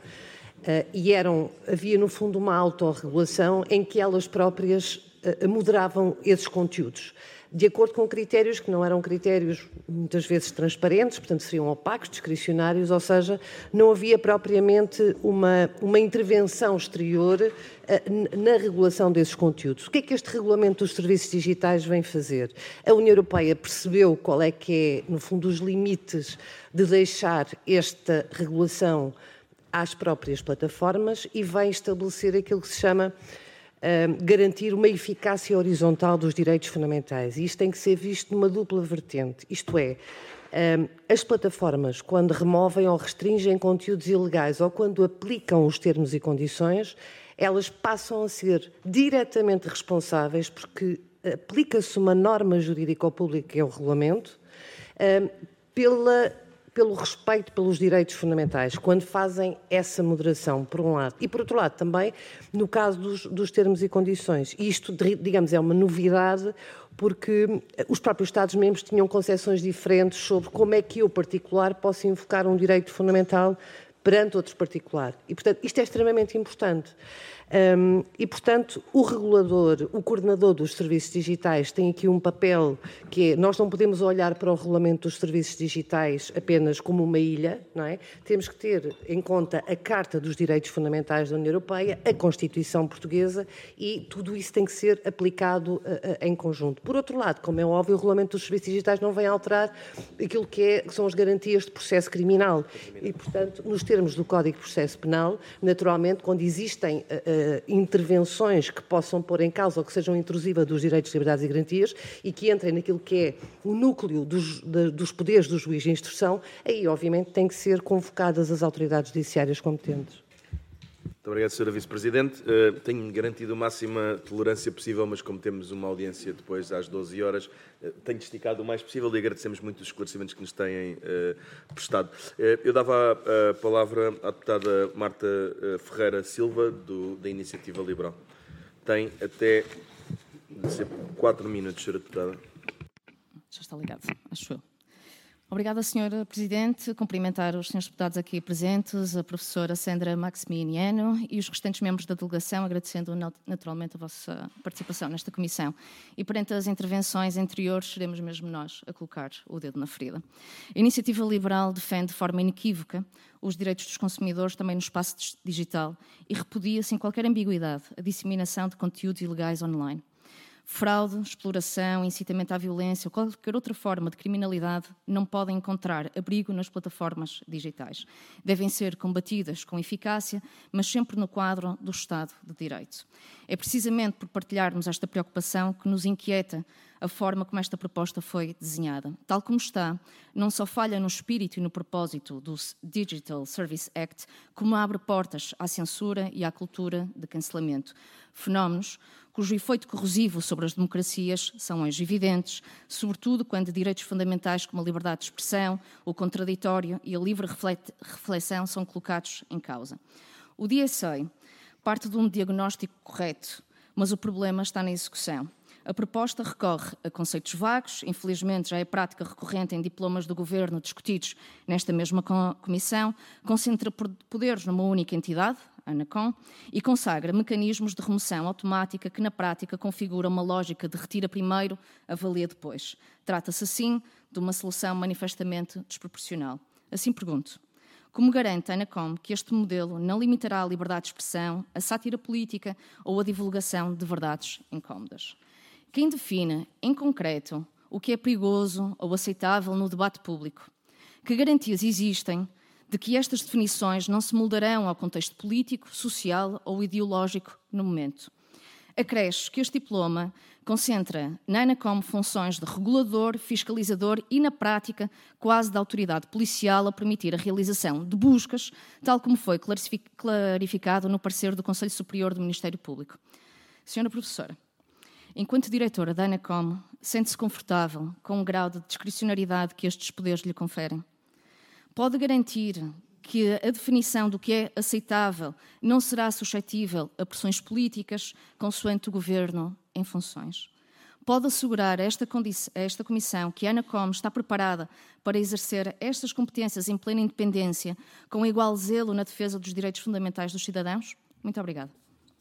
[SPEAKER 5] Havia, no fundo, uma autorregulação em que elas próprias moderavam esses conteúdos, de acordo com critérios que não eram critérios, muitas vezes, transparentes, portanto, seriam opacos, discricionários, ou seja, não havia propriamente uma intervenção exterior na regulação desses conteúdos. O que é que este regulamento dos serviços digitais vem fazer? A União Europeia percebeu qual é que é, no fundo, os limites de deixar esta regulação às próprias plataformas e vai estabelecer aquilo que se chama garantir uma eficácia horizontal dos direitos fundamentais. E isto tem que ser visto numa dupla vertente. Isto é, as plataformas, quando removem ou restringem conteúdos ilegais ou quando aplicam os termos e condições, elas passam a ser diretamente responsáveis porque aplica-se uma norma jurídica ao público, que é o regulamento, pelo respeito pelos direitos fundamentais, quando fazem essa moderação, por um lado. E, por outro lado, também no caso dos termos e condições. E isto, digamos, é uma novidade, porque os próprios Estados-membros tinham concepções diferentes sobre como é que eu, particular, posso invocar um direito fundamental perante outro particular. E, portanto, isto é extremamente importante. E, portanto, o regulador, o coordenador dos serviços digitais tem aqui um papel que é, nós não podemos olhar para o regulamento dos serviços digitais apenas como uma ilha, não é? Temos que ter em conta a Carta dos Direitos Fundamentais da União Europeia, a Constituição Portuguesa e tudo isso tem que ser aplicado em conjunto. Por outro lado, como é óbvio, o regulamento dos serviços digitais não vem alterar aquilo que são as garantias de processo criminal e, portanto, nos termos do Código de Processo Penal, naturalmente, quando existem intervenções que possam pôr em causa ou que sejam intrusivas dos direitos, liberdades e garantias e que entrem naquilo que é o núcleo dos poderes do juiz de instrução, aí, obviamente, têm que ser convocadas as autoridades judiciárias competentes.
[SPEAKER 1] Muito obrigado, Sra. Vice-Presidente. Tenho garantido a máxima tolerância possível, mas como temos uma audiência depois às 12 horas, tenho esticado o mais possível e agradecemos muito os esclarecimentos que nos têm prestado. Eu dava a palavra à deputada Marta Ferreira Silva, da Iniciativa Liberal. Tem até 4 minutos, Sra. Deputada.
[SPEAKER 6] Já está ligado, acho eu. Obrigada, Sra. Presidente. Cumprimentar os senhores deputados aqui presentes, a professora Sandra Maximiano e os restantes membros da delegação, agradecendo naturalmente a vossa participação nesta comissão. E perante as intervenções anteriores, seremos mesmo nós a colocar o dedo na ferida. A Iniciativa Liberal defende de forma inequívoca os direitos dos consumidores também no espaço digital e repudia, sem qualquer ambiguidade, a disseminação de conteúdos ilegais online. Fraude, exploração, incitamento à violência ou qualquer outra forma de criminalidade não podem encontrar abrigo nas plataformas digitais. Devem ser combatidas com eficácia, mas sempre no quadro do Estado de Direito. É precisamente por partilharmos esta preocupação que nos inquieta a forma como esta proposta foi desenhada. Tal como está, não só falha no espírito e no propósito do Digital Service Act, como abre portas à censura e à cultura de cancelamento. Fenómenos cujo efeito corrosivo sobre as democracias são hoje evidentes, sobretudo quando direitos fundamentais como a liberdade de expressão, o contraditório e a livre reflexão são colocados em causa. O DSA parte de um diagnóstico correto, mas o problema está na execução. A proposta recorre a conceitos vagos, infelizmente já é prática recorrente em diplomas do Governo discutidos nesta mesma comissão, concentra poderes numa única entidade, a ANACOM, e consagra mecanismos de remoção automática que na prática configuram uma lógica de retira primeiro, avalia depois. Trata-se assim de uma solução manifestamente desproporcional. Assim pergunto, como garante a ANACOM que este modelo não limitará a liberdade de expressão, a sátira política ou a divulgação de verdades incómodas? Quem define, em concreto, o que é perigoso ou aceitável no debate público? Que garantias existem de que estas definições não se moldarão ao contexto político, social ou ideológico no momento? Acresce que este diploma concentra na ANACOM funções de regulador, fiscalizador e, na prática, quase da autoridade policial a permitir a realização de buscas, tal como foi clarificado no parecer do Conselho Superior do Ministério Público. Senhora Professora, enquanto diretora da ANACOM, sente-se confortável com o grau de discricionariedade que estes poderes lhe conferem? Pode garantir que a definição do que é aceitável não será suscetível a pressões políticas consoante o Governo em funções? Pode assegurar a esta Comissão que a ANACOM está preparada para exercer estas competências em plena independência, com igual zelo na defesa dos direitos fundamentais dos cidadãos? Muito obrigada.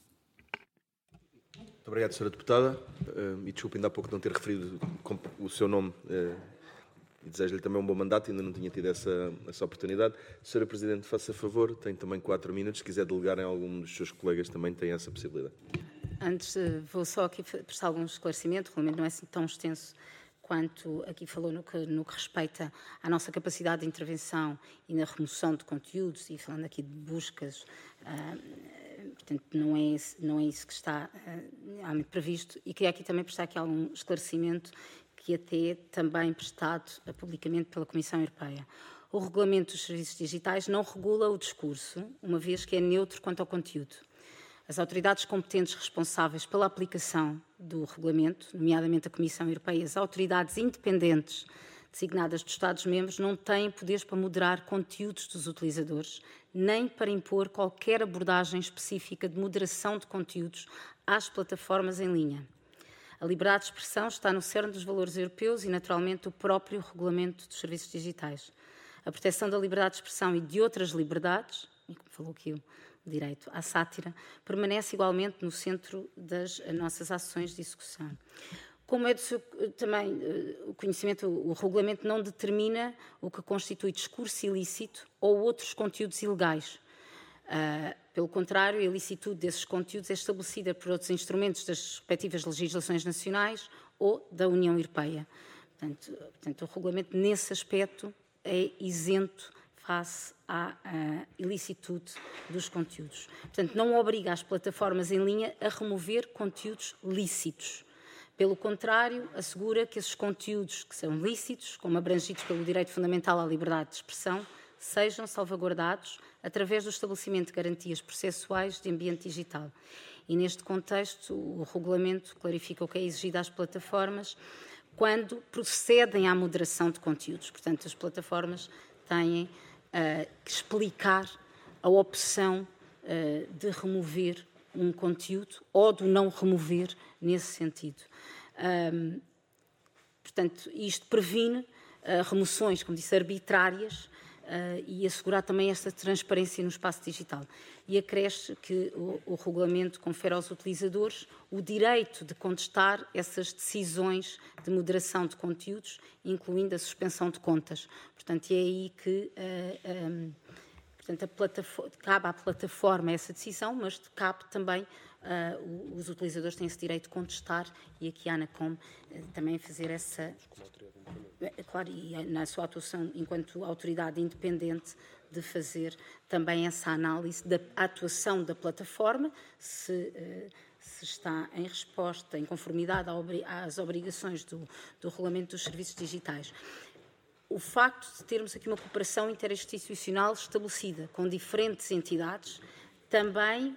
[SPEAKER 1] Muito obrigado, Sra. Deputada. E desculpe ainda há pouco não ter referido o seu nome. E desejo-lhe também um bom mandato, ainda não tinha tido essa oportunidade. Sra. Presidente, faça favor, tem também 4 minutos. Se quiser delegar em algum dos seus colegas, também tem essa possibilidade.
[SPEAKER 2] Antes, vou só aqui prestar algum esclarecimento. O regulamento não é assim tão extenso quanto aqui falou no que respeita à nossa capacidade de intervenção e na remoção de conteúdos, e falando aqui de buscas. Portanto, não é isso que está realmente previsto. E queria aqui também prestar aqui algum esclarecimento que até também prestado publicamente pela Comissão Europeia. O Regulamento dos Serviços Digitais não regula o discurso, uma vez que é neutro quanto ao conteúdo. As autoridades competentes responsáveis pela aplicação do regulamento, nomeadamente a Comissão Europeia, as autoridades independentes designadas dos Estados-membros, não têm poderes para moderar conteúdos dos utilizadores, nem para impor qualquer abordagem específica de moderação de conteúdos às plataformas em linha. A liberdade de expressão está no cerne dos valores europeus e, naturalmente, do próprio regulamento dos serviços digitais. A proteção da liberdade de expressão e de outras liberdades, e como falou aqui o direito à sátira, permanece igualmente no centro das nossas ações de execução. Como é do seu também o conhecimento, o regulamento não determina o que constitui discurso ilícito ou outros conteúdos ilegais. Pelo contrário, a ilicitude desses conteúdos é estabelecida por outros instrumentos das respectivas legislações nacionais ou da União Europeia. Portanto, o regulamento, nesse aspecto, é isento face à ilicitude dos conteúdos. Portanto, não obriga as plataformas em linha a remover conteúdos lícitos. Pelo contrário, assegura que esses conteúdos que são lícitos, como abrangidos pelo direito fundamental à liberdade de expressão, sejam salvaguardados através do estabelecimento de garantias processuais de ambiente digital. E neste contexto, o regulamento clarifica o que é exigido às plataformas quando procedem à moderação de conteúdos. Portanto, as plataformas têm que explicar a opção de remover um conteúdo ou de não remover nesse sentido. Portanto, isto previne remoções, como disse, arbitrárias e assegurar também esta transparência no espaço digital. E acresce que o regulamento confere aos utilizadores o direito de contestar essas decisões de moderação de conteúdos, incluindo a suspensão de contas. Portanto, é aí que cabe à plataforma essa decisão, mas cabe também os utilizadores têm esse direito de contestar e aqui a ANACOM também fazer essa... Claro, e na sua atuação enquanto autoridade independente de fazer também essa análise da atuação da plataforma, se está em resposta, em conformidade às obrigações do Regulamento dos Serviços Digitais. O facto de termos aqui uma cooperação interinstitucional estabelecida com diferentes entidades também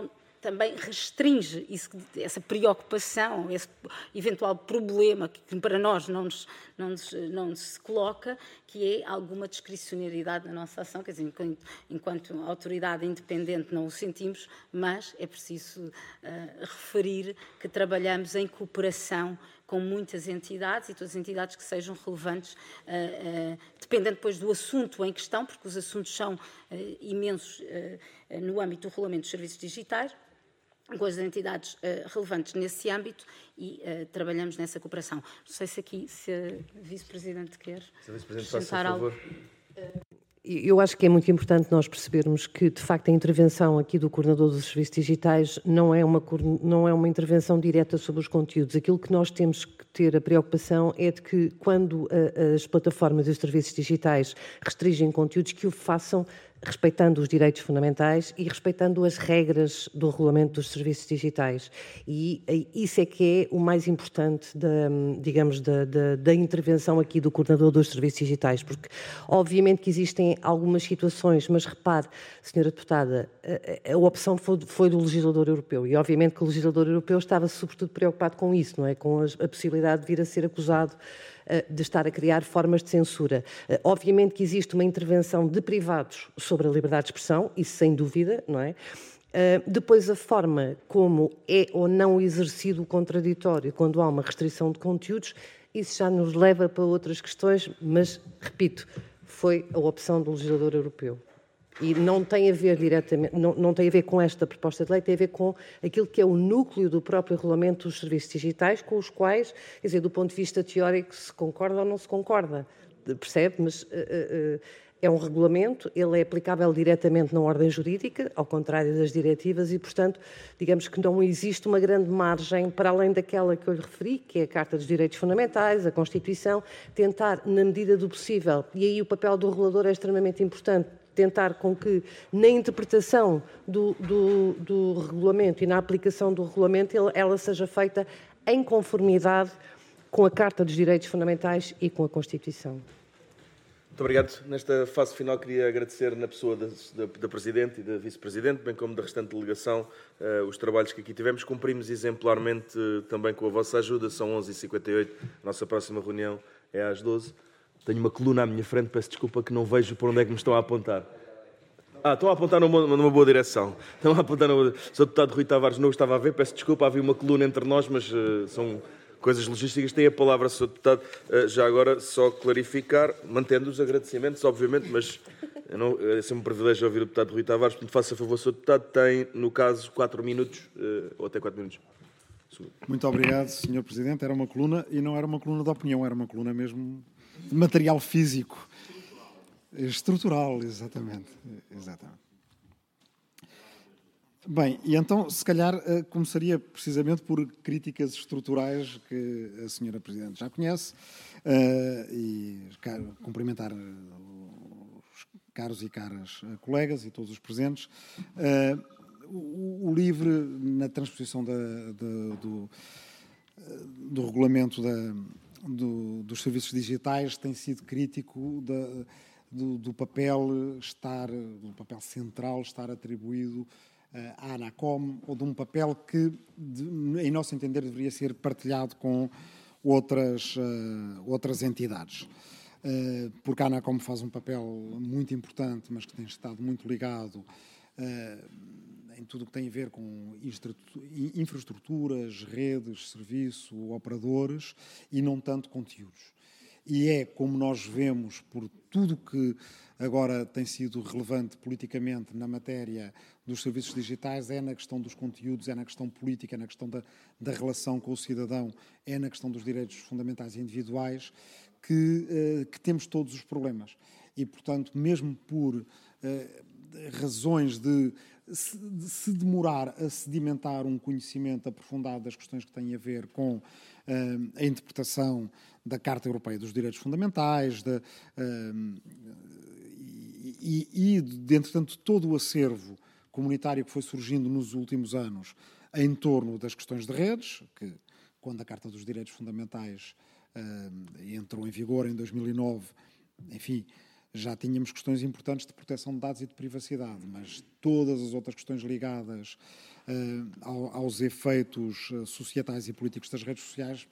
[SPEAKER 2] restringe essa preocupação, esse eventual problema que para nós não se coloca, que é alguma discricionariedade na nossa ação, quer dizer, enquanto autoridade independente não o sentimos, mas é preciso referir que trabalhamos em cooperação com muitas entidades e todas as entidades que sejam relevantes, dependendo depois do assunto em questão, porque os assuntos são imensos no âmbito do Regulamento dos Serviços Digitais, com as entidades relevantes nesse âmbito e trabalhamos nessa cooperação. Não sei se aqui a Vice-Presidente quer acrescentar algo.
[SPEAKER 5] Eu acho que é muito importante nós percebermos que, de facto, a intervenção aqui do Coordenador dos Serviços Digitais não é uma intervenção direta sobre os conteúdos. Aquilo que nós temos que ter a preocupação é de que, quando as plataformas e os serviços digitais restringem conteúdos, que o façam respeitando os direitos fundamentais e respeitando as regras do Regulamento dos Serviços Digitais. E isso é que é o mais importante da intervenção aqui do Coordenador dos Serviços Digitais, porque obviamente que existem algumas situações, mas repare, Sra. Deputada, a opção foi do legislador europeu e obviamente que o legislador europeu estava sobretudo preocupado com isso, não é? Com a possibilidade de vir a ser acusado de estar a criar formas de censura. Obviamente que existe uma intervenção de privados sobre a liberdade de expressão, isso sem dúvida, não é? Depois, a forma como é ou não exercido o contraditório quando há uma restrição de conteúdos, isso já nos leva para outras questões, mas, repito, foi a opção do legislador europeu. E não tem a ver diretamente, não tem a ver com esta proposta de lei, tem a ver com aquilo que é o núcleo do próprio Regulamento dos Serviços Digitais, com os quais, quer dizer, do ponto de vista teórico, se concorda ou não se concorda, percebe? Mas é um regulamento, ele é aplicável diretamente na ordem jurídica, ao contrário das diretivas, e, portanto, digamos que não existe uma grande margem, para além daquela que eu lhe referi, que é a Carta dos Direitos Fundamentais, a Constituição, tentar, na medida do possível, e aí o papel do regulador é extremamente importante, tentar com que, na interpretação do regulamento e na aplicação do regulamento, ela seja feita em conformidade com a Carta dos Direitos Fundamentais e com a Constituição.
[SPEAKER 1] Muito obrigado. Nesta fase final, queria agradecer na pessoa da Presidente e da Vice-Presidente, bem como da restante delegação, os trabalhos que aqui tivemos. Cumprimos exemplarmente também com a vossa ajuda. São 11h58. A nossa próxima reunião é às 12h. Tenho uma coluna à minha frente, peço desculpa que não vejo por onde é que me estão a apontar. Estão a apontar numa boa direção. Estão a apontar numa... Sr. Deputado Rui Tavares Novo estava a ver, peço desculpa, havia uma coluna entre nós, mas são coisas logísticas. Tem a palavra, Sr. Deputado. Já agora, só clarificar, mantendo os agradecimentos, obviamente, mas é sempre um privilégio ouvir o deputado Rui Tavares. Portanto, faça favor, Sr. Deputado, tem, no caso, 4 minutos, ou até 4 minutos.
[SPEAKER 7] Muito obrigado, Sr. Presidente. Era uma coluna, e não era uma coluna de opinião, era uma coluna mesmo de material físico. Estrutural, exatamente. Bem, e então, se calhar, começaria precisamente por críticas estruturais que a Sra. Presidente já conhece e cumprimentar os caros e caras colegas e todos os presentes. O LIVRE, na transposição do regulamento dos serviços digitais, tem sido crítico do papel central estar atribuído à ANACOM, ou de um papel que, em nosso entender, deveria ser partilhado com outras entidades. Porque a ANACOM faz um papel muito importante, mas que tem estado muito ligado em tudo o que tem a ver com infraestruturas, redes, serviço, operadores, e não tanto conteúdos. E é, como nós vemos, por tudo que agora tem sido relevante politicamente na matéria dos serviços digitais, é na questão dos conteúdos, é na questão política, é na questão da relação com o cidadão, é na questão dos direitos fundamentais e individuais, que temos todos os problemas. E, portanto, mesmo por razões de se demorar a sedimentar um conhecimento aprofundado das questões que têm a ver com a interpretação da Carta Europeia dos Direitos Fundamentais e, entretanto, todo o acervo comunitário que foi surgindo nos últimos anos em torno das questões de redes, que, quando a Carta dos Direitos Fundamentais entrou em vigor em 2009, enfim, já tínhamos questões importantes de proteção de dados e de privacidade, mas todas as outras questões ligadas aos efeitos societais e políticos das redes sociais,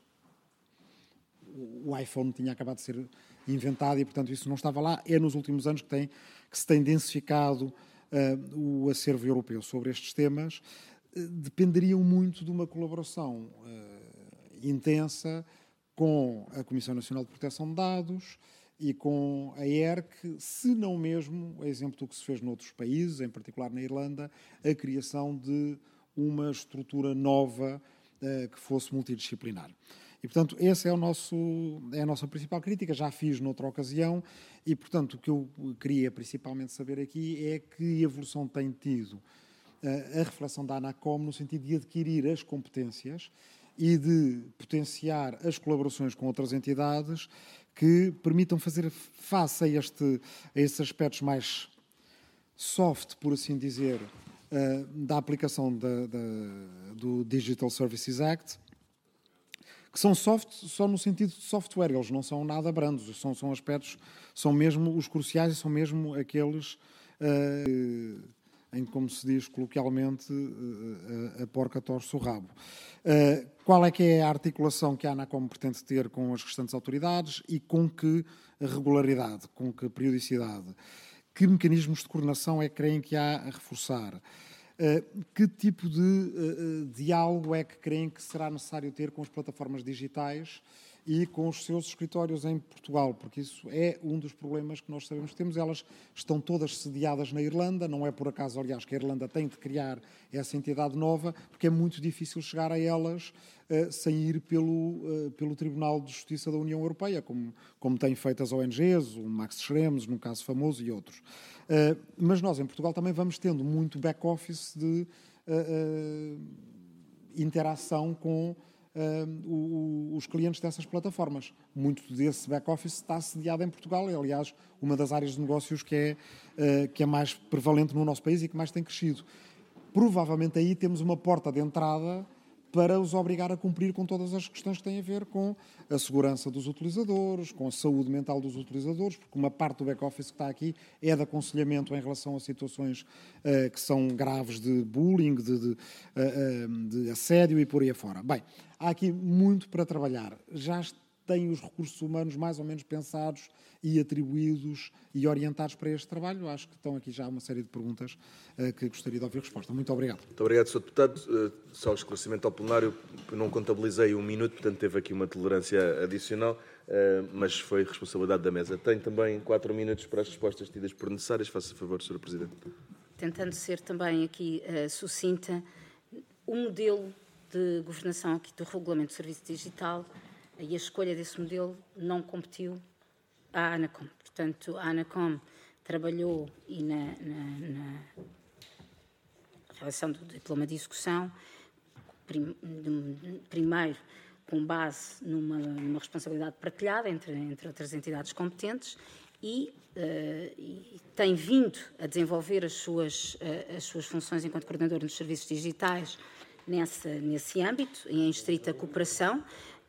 [SPEAKER 7] o iPhone tinha acabado de ser inventado e, portanto, isso não estava lá. É nos últimos anos que se tem densificado o acervo europeu sobre estes temas. Dependeriam muito de uma colaboração intensa com a Comissão Nacional de Proteção de Dados e com a ERC, se não mesmo, a exemplo do que se fez noutros países, em particular na Irlanda, a criação de uma estrutura nova que fosse multidisciplinar. E, portanto, essa é a nossa principal crítica, já fiz noutra ocasião, e, portanto, o que eu queria principalmente saber aqui é que evolução tem tido a reflexão da ANACOM no sentido de adquirir as competências e de potenciar as colaborações com outras entidades que permitam fazer face a estes aspectos mais soft, por assim dizer, da aplicação do Digital Services Act, que são soft só no sentido de software, eles não são nada brandos, são aspectos, são mesmo os cruciais e são mesmo aqueles em que, como se diz coloquialmente, a porca torce o rabo. Qual é que é a articulação que a ANACOM pretende ter com as restantes autoridades e com que regularidade, com que periodicidade? Que mecanismos de coordenação é que creem que há a reforçar? Que tipo de diálogo é que creem que será necessário ter com as plataformas digitais e com os seus escritórios em Portugal? Porque isso é um dos problemas que nós sabemos que temos. Elas estão todas sediadas na Irlanda, não é por acaso, aliás, que a Irlanda tem de criar essa entidade nova, porque é muito difícil chegar a elas sem ir pelo Tribunal de Justiça da União Europeia, como têm feito as ONGs, o Max Schrems, no caso famoso, e outros. Mas nós, em Portugal, também vamos tendo muito back-office de interação com os clientes dessas plataformas. Muito desse back-office está sediado em Portugal, é, aliás, uma das áreas de negócios que é mais prevalente no nosso país e que mais tem crescido. Provavelmente aí temos uma porta de entrada para os obrigar a cumprir com todas as questões que têm a ver com a segurança dos utilizadores, com a saúde mental dos utilizadores, porque uma parte do back-office que está aqui é de aconselhamento em relação a situações que são graves de bullying, de assédio e por aí afora. Bem, há aqui muito para trabalhar. Já têm os recursos humanos mais ou menos pensados e atribuídos e orientados para este trabalho? Acho que estão aqui já uma série de perguntas que gostaria de ouvir resposta. Muito obrigado.
[SPEAKER 1] Muito obrigado, Sr. Deputado. Só o esclarecimento ao plenário, não contabilizei 1 minuto, portanto teve aqui uma tolerância adicional, mas foi responsabilidade da mesa. Tem também 4 minutos para as respostas tidas por necessárias. Faça favor, Sr. Presidente.
[SPEAKER 2] Tentando ser também aqui sucinta, o modelo de governação aqui do Regulamento do Serviço Digital e a escolha desse modelo não competiu à ANACOM. Portanto, a ANACOM trabalhou e na realização do diploma de execução, primeiro com base numa responsabilidade partilhada entre outras entidades competentes e tem vindo a desenvolver as suas funções enquanto coordenador dos serviços digitais nesse âmbito e em estrita cooperação,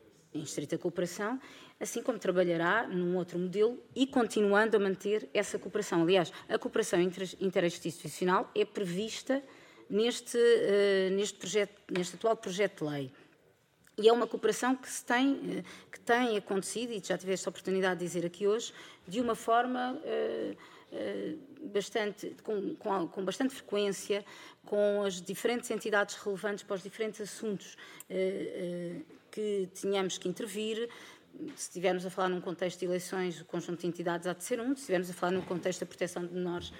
[SPEAKER 2] assim como trabalhará num outro modelo e continuando a manter essa cooperação. Aliás, a cooperação interinstitucional é prevista neste atual projeto de lei. E é uma cooperação que tem acontecido, e já tive esta oportunidade de dizer aqui hoje, de uma forma com bastante frequência, com as diferentes entidades relevantes para os diferentes assuntos que tínhamos que intervir. Se estivermos a falar num contexto de eleições, o conjunto de entidades há de ser um. Se estivermos a falar num contexto da proteção de menores,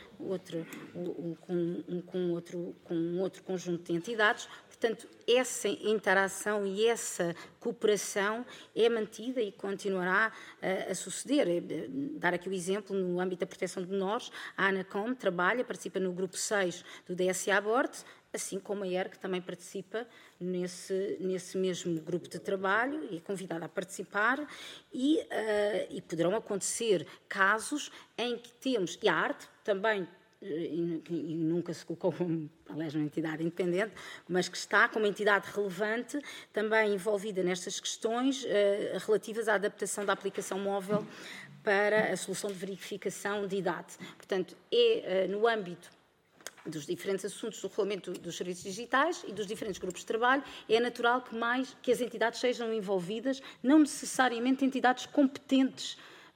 [SPEAKER 2] com outro conjunto de entidades. Portanto, essa interação e essa cooperação é mantida e continuará a suceder. Dar aqui o exemplo, no âmbito da proteção de menores, a ANACOM trabalha, participa no grupo 6 do DSA-Board, assim como a ERC também participa nesse mesmo grupo de trabalho e é convidada a participar e poderão acontecer casos em que temos, e a arte também, e nunca se colocou como, aliás, uma entidade independente, mas que está como entidade relevante, também envolvida nestas questões relativas à adaptação da aplicação móvel para a solução de verificação de idade. Portanto, no âmbito dos diferentes assuntos do regulamento dos serviços digitais e dos diferentes grupos de trabalho, é natural que as entidades sejam envolvidas, não necessariamente entidades competentes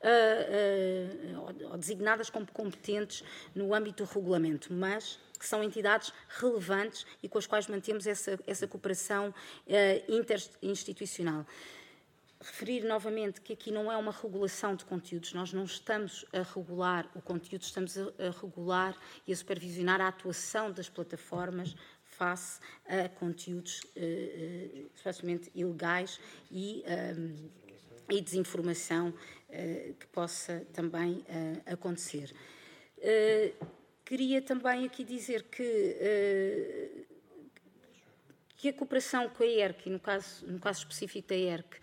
[SPEAKER 2] ou designadas como competentes no âmbito do regulamento, mas que são entidades relevantes e com as quais mantemos essa cooperação interinstitucional. Referir novamente que aqui não é uma regulação de conteúdos, nós não estamos a regular o conteúdo, estamos a regular e a supervisionar a atuação das plataformas face a conteúdos supostamente ilegais e desinformação que possa também acontecer. Queria também aqui dizer que a cooperação com a ERC, e no caso específico da ERC,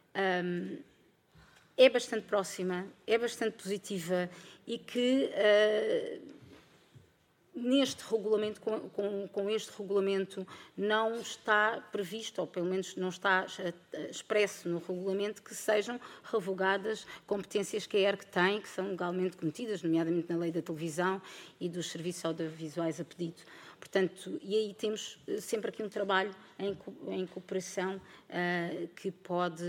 [SPEAKER 2] é bastante próxima, é bastante positiva e que neste regulamento, com este regulamento, não está previsto, ou pelo menos não está expresso no regulamento, que sejam revogadas competências que a ERC tem, que são legalmente cometidas, nomeadamente na lei da televisão e dos serviços audiovisuais a pedido. Portanto, e aí temos sempre aqui um trabalho em cooperação que pode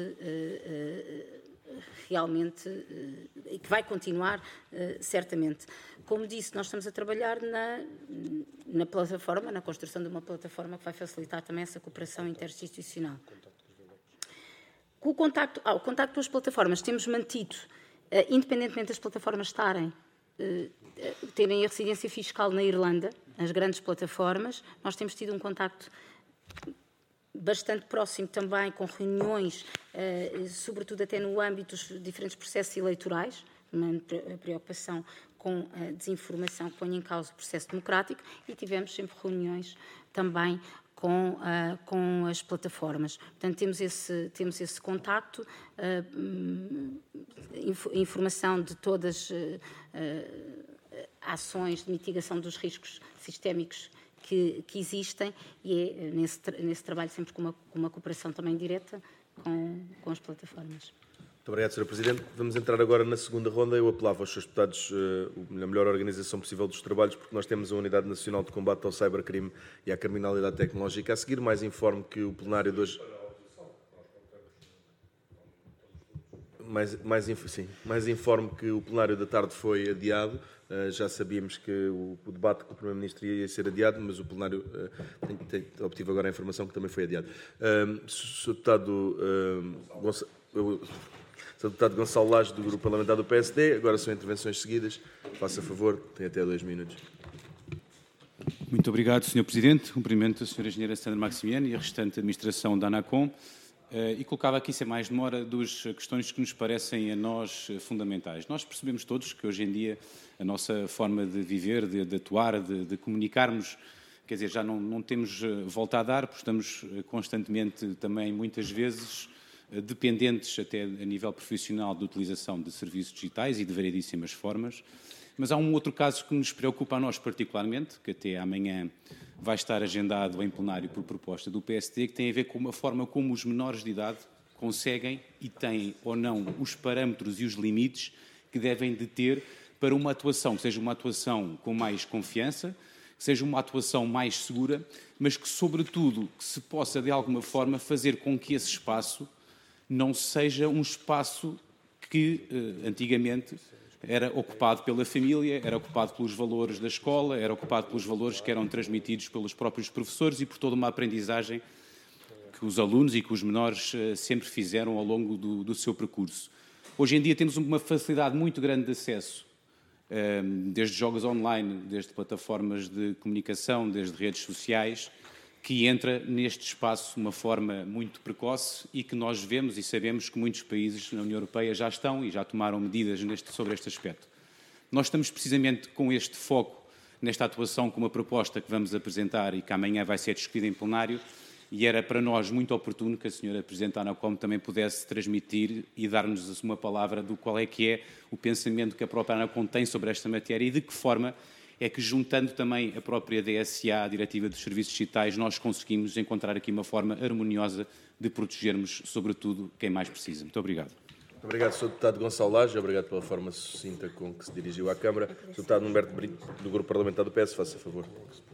[SPEAKER 2] realmente, e que vai continuar certamente. Como disse, nós estamos a trabalhar na plataforma, na construção de uma plataforma que vai facilitar também essa cooperação interinstitucional. Com o contacto com as plataformas temos mantido, independentemente das plataformas terem a residência fiscal na Irlanda, as grandes plataformas, nós temos tido um contacto bastante próximo também, com reuniões, sobretudo até no âmbito dos diferentes processos eleitorais, uma preocupação com a desinformação que põe em causa o processo democrático, e tivemos sempre reuniões também com as plataformas. Portanto, temos esse contacto, informação de todas ações de mitigação dos riscos sistémicos que existem, e é nesse trabalho sempre com uma cooperação também direta com as plataformas.
[SPEAKER 1] Muito obrigado, Sra. Presidente. Vamos entrar agora na segunda ronda. Eu apelava aos Srs. Deputados a melhor organização possível dos trabalhos, porque nós temos a Unidade Nacional de Combate ao Cybercrime e à Criminalidade Tecnológica. A seguir, mais informo que o plenário de hoje... Mais informe que o plenário da tarde foi adiado. Já sabíamos que o debate com o Primeiro-Ministro ia ser adiado, mas o plenário obtive agora a informação que também foi adiado. Sr. Deputado Gonçalo Lage, do Grupo Parlamentar do PSD, agora são intervenções seguidas. Faça favor, tem até 2 minutos.
[SPEAKER 8] Muito obrigado, Sr. Presidente. Cumprimento a Sra. Engenheira Sandra Maximiano e a restante administração da ANACOM. E colocava aqui, sem mais demora, 2 questões que nos parecem a nós fundamentais. Nós percebemos todos que hoje em dia a nossa forma de viver, de atuar, de comunicarmos, quer dizer, já não temos volta a dar, porque estamos constantemente também, muitas vezes, dependentes até a nível profissional de utilização de serviços digitais e de variedíssimas formas. Mas há um outro caso que nos preocupa a nós particularmente, que até amanhã vai estar agendado em plenário por proposta do PSD, que tem a ver com a forma como os menores de idade conseguem e têm ou não os parâmetros e os limites que devem de ter para uma atuação, que seja uma atuação com mais confiança, que seja uma atuação mais segura, mas que, sobretudo, que se possa, de alguma forma, fazer com que esse espaço não seja um espaço que, antigamente, era ocupado pela família, era ocupado pelos valores da escola, era ocupado pelos valores que eram transmitidos pelos próprios professores e por toda uma aprendizagem que os alunos e que os menores sempre fizeram ao longo do seu percurso. Hoje em dia temos uma facilidade muito grande de acesso, desde jogos online, desde plataformas de comunicação, desde redes sociais, que entra neste espaço de uma forma muito precoce e que nós vemos e sabemos que muitos países na União Europeia já estão e já tomaram medidas sobre este aspecto. Nós estamos precisamente com este foco nesta atuação com uma proposta que vamos apresentar e que amanhã vai ser discutida em plenário, e era para nós muito oportuno que a Sra. Presidente da ANACOM também pudesse transmitir e dar-nos uma palavra do qual é que é o pensamento que a própria ANACOM tem sobre esta matéria e de que forma é que, juntando também a própria DSA, a Diretiva dos Serviços Digitais, nós conseguimos encontrar aqui uma forma harmoniosa de protegermos, sobretudo, quem mais precisa. Muito obrigado.
[SPEAKER 1] Muito obrigado, Sr. Deputado Gonçalo Lage. Obrigado pela forma sucinta com que se dirigiu à Câmara. Sr. Deputado Humberto Brito, do Grupo Parlamentar do PS, faça favor.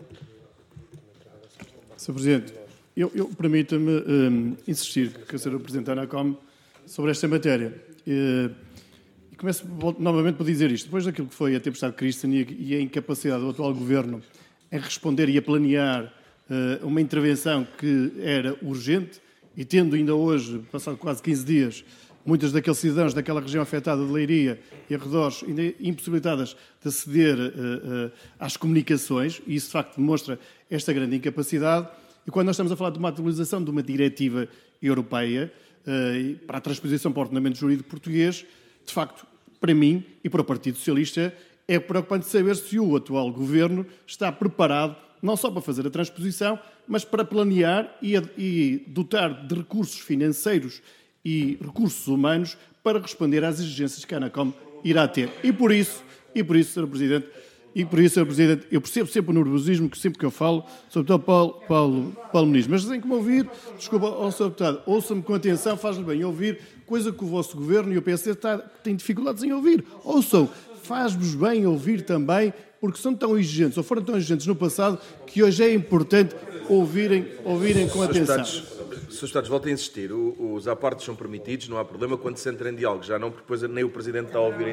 [SPEAKER 4] Sr. Presidente, eu permita-me insistir que a Sra. Presidente da ANACOM sobre esta matéria. Começo novamente por dizer isto. Depois daquilo que foi a tempestade Christian e a incapacidade do atual Governo em responder e a planear uma intervenção que era urgente, e tendo ainda hoje, passado quase 15 dias, muitos daqueles cidadãos daquela região afetada de Leiria e arredores ainda impossibilitadas de aceder às comunicações, e isso de facto demonstra esta grande incapacidade. E quando nós estamos a falar de uma atualização de uma diretiva europeia para a transposição para o ordenamento jurídico português, de facto, para mim e para o Partido Socialista, é preocupante saber se o atual Governo está preparado não só para fazer a transposição, mas para planear e dotar de recursos financeiros e recursos humanos para responder às exigências que a ANACOM irá ter. E por isso, Sr. Presidente, eu percebo sempre o nervosismo que sempre que eu falo, sobretudo Paulo Ministro, mas tem que me ouvir, desculpa, Sr. Deputado, ouça-me com atenção, faz-lhe bem ouvir, coisa que o vosso Governo e o PSD têm dificuldades em ouvir. Ouçam, faz-vos bem ouvir também, porque são tão exigentes, ou foram tão exigentes no passado, que hoje é importante ouvirem com atenção.
[SPEAKER 1] Srs. Deputados, volto a insistir, os apartes são permitidos, não há problema quando se entra em diálogo, já não, porque depois nem o Presidente está a ouvir.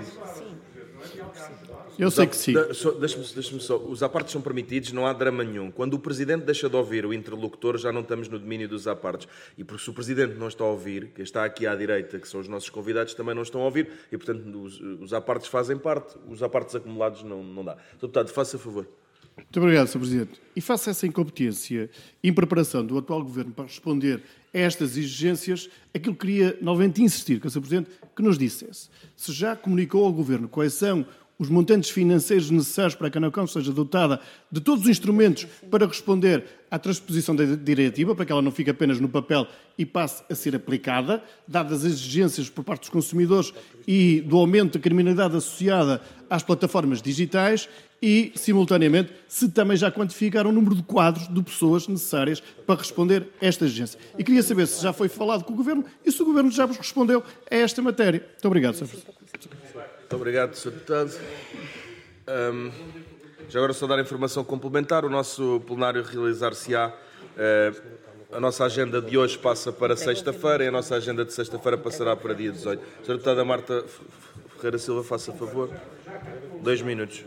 [SPEAKER 4] Eu sei que sim.
[SPEAKER 1] Deixa-me só. Os apartes são permitidos, não há drama nenhum. Quando o Presidente deixa de ouvir o interlocutor, já não estamos no domínio dos apartes. E porque se o Presidente não está a ouvir, que está aqui à direita, que são os nossos convidados, também não estão a ouvir, e portanto os apartes fazem parte, os apartes acumulados não dá. Sr. Deputado, faça favor.
[SPEAKER 4] Muito obrigado, Sr. Presidente. E face a essa incompetência e impreparação do atual Governo para responder a estas exigências, aquilo que queria novamente insistir com o Sr. Presidente que nos dissesse se já comunicou ao Governo quais são os montantes financeiros necessários para que a ANACOM seja dotada de todos os instrumentos para responder à transposição da diretiva, para que ela não fique apenas no papel e passe a ser aplicada, dadas as exigências por parte dos consumidores e do aumento da criminalidade associada às plataformas digitais e, simultaneamente, se também já quantificaram o número de quadros de pessoas necessárias para responder a esta exigência. E queria saber se já foi falado com o Governo e se o Governo já vos respondeu a esta matéria. Muito obrigado, Sr. Presidente.
[SPEAKER 1] Muito obrigado, Sr. Deputado. Já agora só dar informação complementar. O nosso plenário realizar-se-á A nossa agenda de hoje passa para sexta-feira e a nossa agenda de sexta-feira passará para dia 18. Sra. Deputada Marta Ferreira Silva, faça favor. 2 minutos.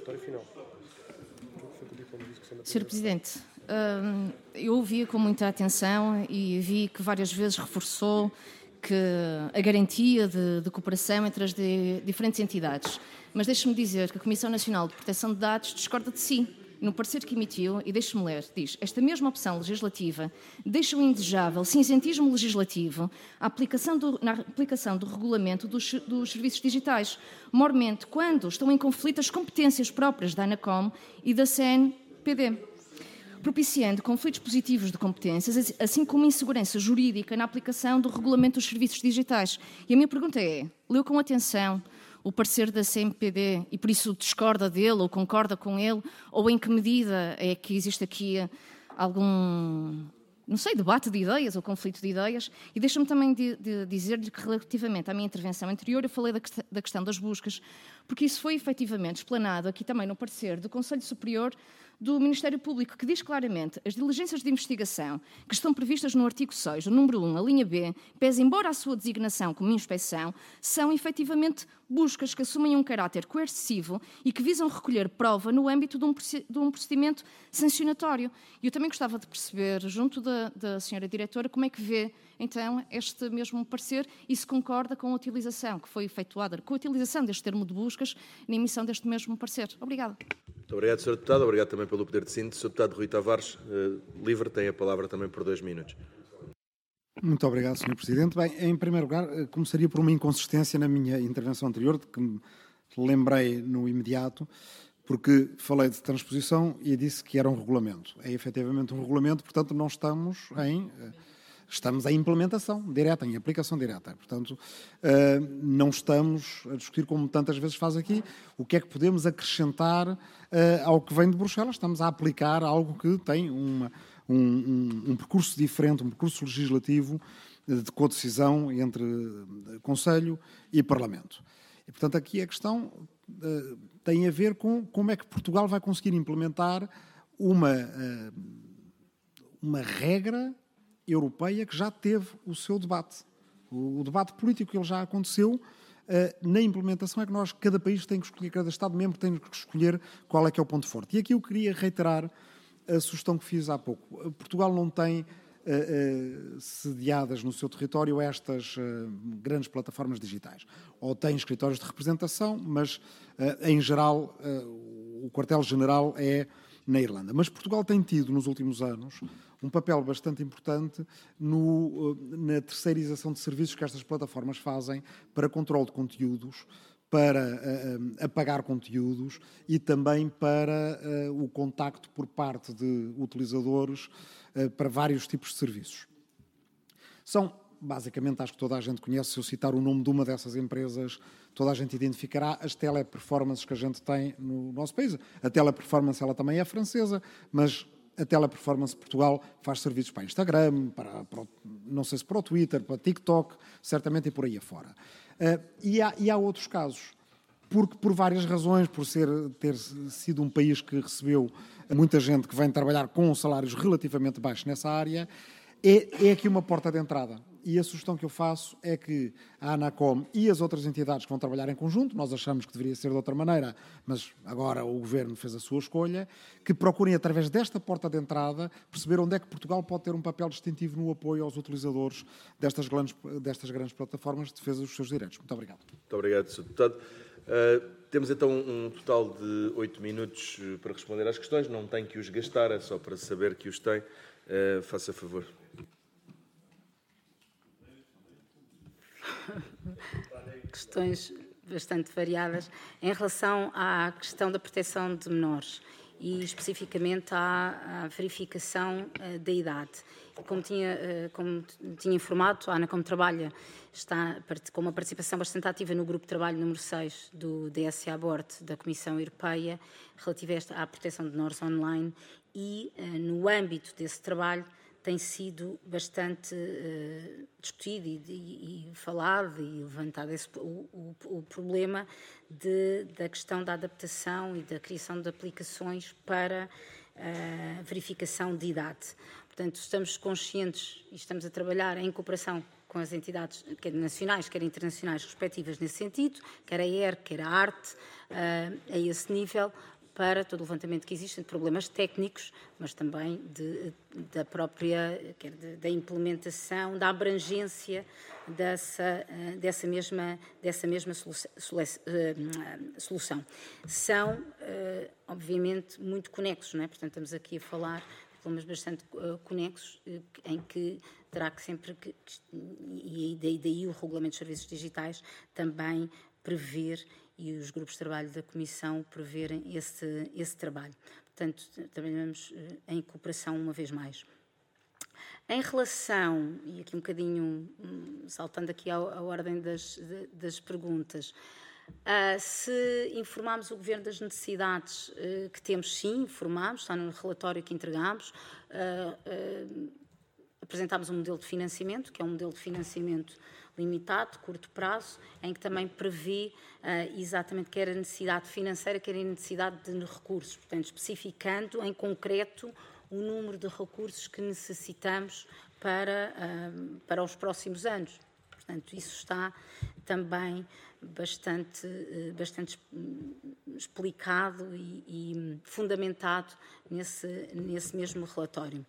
[SPEAKER 6] Sr. Presidente, eu ouvi com muita atenção e vi que várias vezes reforçou que a garantia de cooperação entre as diferentes entidades. Mas deixe-me dizer que a Comissão Nacional de Proteção de Dados discorda de si. No parecer que emitiu, e deixe-me ler, diz: esta mesma opção legislativa deixa o indesejável cinzentismo legislativo na aplicação do regulamento dos serviços digitais, mormente quando estão em conflito as competências próprias da ANACOM e da CNPD, propiciando conflitos positivos de competências, assim como insegurança jurídica na aplicação do regulamento dos serviços digitais. E a minha pergunta é: leu com atenção o parecer da CNPD e por isso discorda dele ou concorda com ele, ou em que medida é que existe aqui algum, não sei, debate de ideias ou conflito de ideias? E deixa-me também dizer-lhe que relativamente à minha intervenção anterior eu falei da questão das buscas, porque isso foi efetivamente explanado aqui também no parecer do Conselho Superior do Ministério Público, que diz claramente: as diligências de investigação que estão previstas no artigo 6, o número 1, a linha B, pese embora a sua designação como inspeção, são efetivamente buscas que assumem um caráter coercivo e que visam recolher prova no âmbito de um procedimento sancionatório. E eu também gostava de perceber, junto da senhora diretora, como é que vê, então, este mesmo parecer e se concorda com a utilização que foi efetuada, com a utilização deste termo de buscas na emissão deste mesmo parecer. Obrigada.
[SPEAKER 1] Muito obrigado, Sr. Deputado. Obrigado também pelo poder de síntese. Sr. Deputado Rui Tavares, livre, tem a palavra também por 2 minutos.
[SPEAKER 7] Muito obrigado, Sr. Presidente. Bem, em primeiro lugar, começaria por uma inconsistência na minha intervenção anterior, de que me lembrei no imediato, porque falei de transposição e disse que era um regulamento. É efetivamente um regulamento, portanto, não estamos em implementação direta, em aplicação direta. Portanto, não estamos a discutir, como tantas vezes faz aqui, o que é que podemos acrescentar ao que vem de Bruxelas. Estamos a aplicar algo que tem um percurso diferente, um percurso legislativo de codecisão entre Conselho e Parlamento. E, portanto, aqui a questão tem a ver com como é que Portugal vai conseguir implementar uma regra europeia que já teve o seu debate. O debate político ele já aconteceu. Na implementação é que cada país tem que escolher, cada Estado-membro tem que escolher qual é que é o ponto forte. E aqui eu queria reiterar a sugestão que fiz há pouco. Portugal não tem sediadas no seu território estas grandes plataformas digitais. Ou tem escritórios de representação, mas, em geral, o quartel-general é na Irlanda. Mas Portugal tem tido, nos últimos anos, um papel bastante importante na terceirização de serviços que estas plataformas fazem para controle de conteúdos, para apagar conteúdos e também para o contacto por parte de utilizadores para vários tipos de serviços. São, basicamente, acho que toda a gente conhece, se eu citar o nome de uma dessas empresas, toda a gente identificará as teleperformances que a gente tem no nosso país. A teleperformance ela também é francesa, mas a Teleperformance Portugal faz serviços para Instagram, não sei se para o Twitter, para TikTok, certamente e por aí afora. E há outros casos, porque por várias razões, por ter sido um país que recebeu muita gente que vem trabalhar com salários relativamente baixos nessa área, é aqui uma porta de entrada. E a sugestão que eu faço é que a ANACOM e as outras entidades que vão trabalhar em conjunto, nós achamos que deveria ser de outra maneira, mas agora o Governo fez a sua escolha, que procurem, através desta porta de entrada, perceber onde é que Portugal pode ter um papel distintivo no apoio aos utilizadores destas grandes plataformas de defesa dos seus direitos. Muito obrigado.
[SPEAKER 1] Muito obrigado, Sr. Deputado. Temos então um total de 8 minutos para responder às questões. Não tem que os gastar, é só para saber que os tem. Faça favor.
[SPEAKER 2] Questões bastante variadas em relação à questão da proteção de menores e especificamente à verificação da idade. Como tinha informado, a ANACOM trabalha, está com uma participação bastante ativa no grupo de trabalho número 6 do DSA Board da Comissão Europeia relativo à proteção de menores online e no âmbito desse trabalho tem sido bastante discutido e falado e levantado o problema da questão da adaptação e da criação de aplicações para a verificação de idade. Portanto, estamos conscientes e estamos a trabalhar em cooperação com as entidades, quer nacionais, quer internacionais, respectivas nesse sentido, quer a ERC, quer a ARTE, a esse nível, para todo o levantamento que existem de problemas técnicos, mas também da própria, da implementação, da abrangência dessa mesma solução. São, obviamente, muito conexos, não é? Portanto, estamos aqui a falar de problemas bastante conexos, em que terá que sempre, e daí o Regulamento dos Serviços Digitais também prever, e os grupos de trabalho da Comissão preverem esse trabalho. Portanto, trabalhamos em cooperação uma vez mais. Em relação, e aqui um bocadinho, saltando aqui à ordem das perguntas, se informámos o Governo das necessidades que temos, sim, informámos, está no relatório que entregámos, apresentámos um modelo de financiamento, que é um modelo de financiamento limitado, de curto prazo, em que também prevê exatamente quer a necessidade financeira, quer a necessidade de recursos, portanto, especificando em concreto o número de recursos que necessitamos para os próximos anos. Portanto, isso está também bastante explicado e fundamentado nesse mesmo relatório.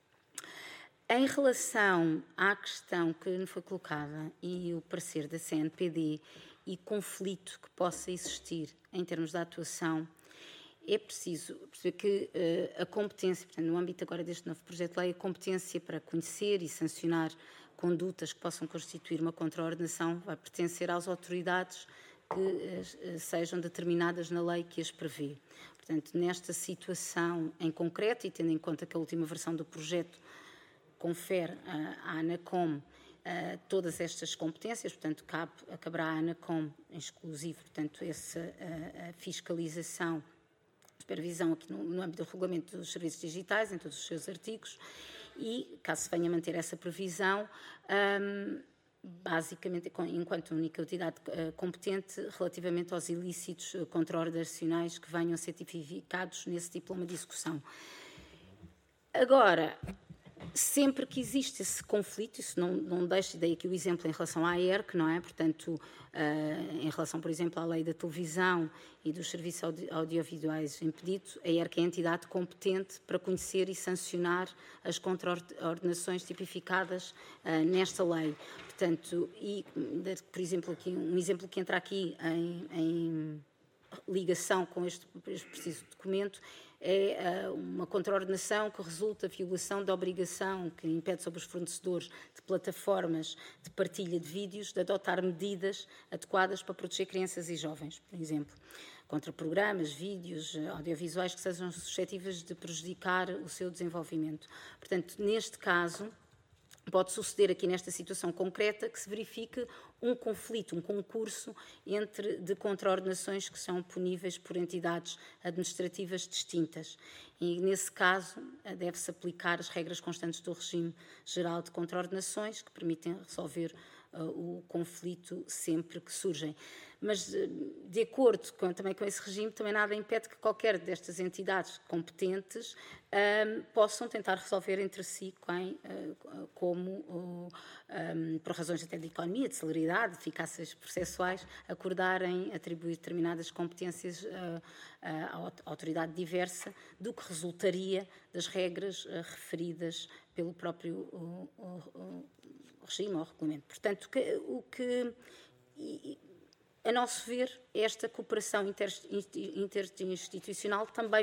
[SPEAKER 2] Em relação à questão que me foi colocada e o parecer da CNPD e conflito que possa existir em termos de atuação, é preciso perceber que a competência, portanto, no âmbito agora deste novo projeto de lei, a competência para conhecer e sancionar condutas que possam constituir uma contraordenação vai pertencer às autoridades que sejam determinadas na lei que as prevê. Portanto, nesta situação em concreto, e tendo em conta que a última versão do projeto confere à ANACOM todas estas competências, portanto, caberá à ANACOM em exclusivo, portanto, a fiscalização, supervisão aqui no âmbito do Regulamento dos Serviços Digitais, em todos os seus artigos, e, caso se venha a manter essa previsão, basicamente, enquanto única entidade competente, relativamente aos ilícitos contraordenacionais que venham a ser tipificados nesse diploma de execução. Agora, sempre que existe esse conflito, isso não deixa, dei aqui o exemplo em relação à ERC, não é? Portanto, em relação, por exemplo, à lei da televisão e dos serviços audiovisuais impedidos, a ERC é a entidade competente para conhecer e sancionar as contraordenações tipificadas nesta lei. Portanto, e, por exemplo, aqui, um exemplo que entra aqui em ligação com este preciso documento é uma contraordenação que resulta da violação da obrigação que impede sobre os fornecedores de plataformas de partilha de vídeos de adotar medidas adequadas para proteger crianças e jovens, por exemplo, contra programas, vídeos, audiovisuais que sejam suscetíveis de prejudicar o seu desenvolvimento. Portanto, neste caso, pode suceder aqui nesta situação concreta que se verifique um conflito, um concurso de contraordenações que são puníveis por entidades administrativas distintas. E, nesse caso, deve-se aplicar as regras constantes do regime geral de contraordenações que permitem resolver o conflito sempre que surgem. Mas, de acordo também com esse regime, também nada impede que qualquer destas entidades competentes possam tentar resolver entre si, como, por razões até de economia, de celeridade, de eficácias processuais, acordarem atribuir determinadas competências à autoridade diversa do que resultaria das regras referidas pelo próprio regime ou regulamento. Portanto, a nosso ver, esta cooperação interinstitucional também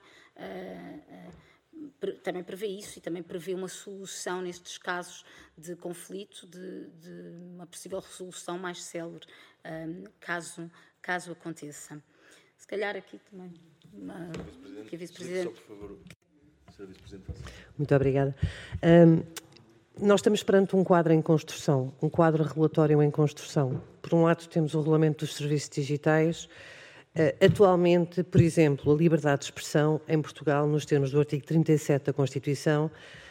[SPEAKER 2] também prevê isso e também prevê uma solução nestes casos de conflito, de uma possível resolução mais célere, caso aconteça. Se calhar aqui também, aqui a Vice-Presidente.
[SPEAKER 1] Só, por favor, Sra. Vice-Presidente.
[SPEAKER 5] Muito obrigada. Nós estamos perante um quadro em construção, um quadro regulatório em construção. Por um lado, temos o Regulamento dos Serviços Digitais. Atualmente, por exemplo, a liberdade de expressão em Portugal, nos termos do artigo 37 da Constituição,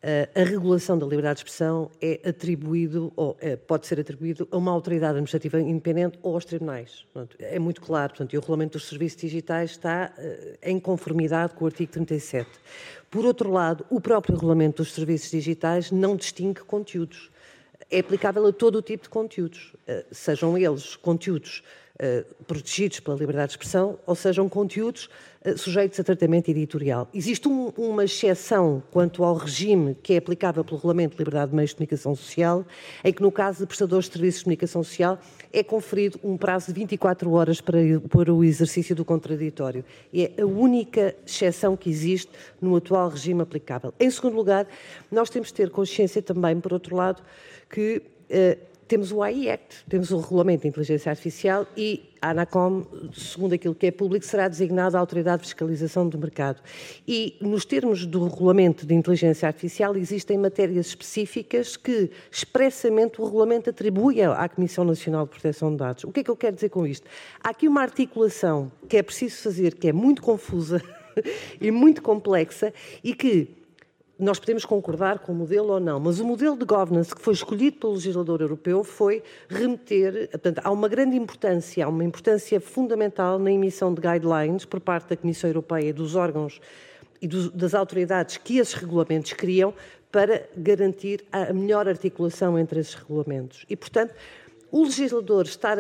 [SPEAKER 5] a regulação da liberdade de expressão é atribuído, ou pode ser atribuído a uma autoridade administrativa independente ou aos tribunais. Portanto, é muito claro, portanto, e o Regulamento dos Serviços Digitais está em conformidade com o artigo 37. Por outro lado, o próprio Regulamento dos Serviços Digitais não distingue conteúdos. É aplicável a todo o tipo de conteúdos, sejam eles conteúdos protegidos pela liberdade de expressão ou sejam conteúdos sujeitos a tratamento editorial. Existe uma exceção quanto ao regime que é aplicável pelo Regulamento de Liberdade de Meios de Comunicação Social, em que no caso de prestadores de serviços de comunicação social é conferido um prazo de 24 horas para o exercício do contraditório. É a única exceção que existe no atual regime aplicável. Em segundo lugar, nós temos de ter consciência também, por outro lado, que temos o AI Act, temos o Regulamento de Inteligência Artificial e a ANACOM, segundo aquilo que é público, será designada a Autoridade de Fiscalização do Mercado. E, nos termos do Regulamento de Inteligência Artificial, existem matérias específicas que, expressamente, o Regulamento atribui à Comissão Nacional de Proteção de Dados. O que é que eu quero dizer com isto? Há aqui uma articulação que é preciso fazer, que é muito confusa e muito complexa e que nós podemos concordar com o modelo ou não, mas o modelo de governance que foi escolhido pelo legislador europeu foi remeter, portanto, há uma grande importância, há uma importância fundamental na emissão de guidelines por parte da Comissão Europeia e dos órgãos e das autoridades que esses regulamentos criam para garantir a melhor articulação entre esses regulamentos. E, portanto, o legislador estar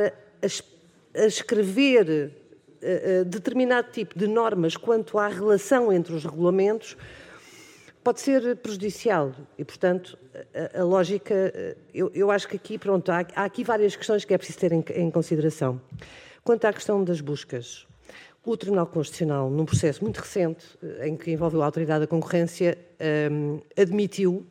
[SPEAKER 5] a escrever determinado tipo de normas quanto à relação entre os regulamentos pode ser prejudicial e, portanto, a lógica, eu acho que aqui, pronto, há aqui várias questões que é preciso ter em consideração. Quanto à questão das buscas, o Tribunal Constitucional, num processo muito recente, em que envolveu a Autoridade da Concorrência, admitiu,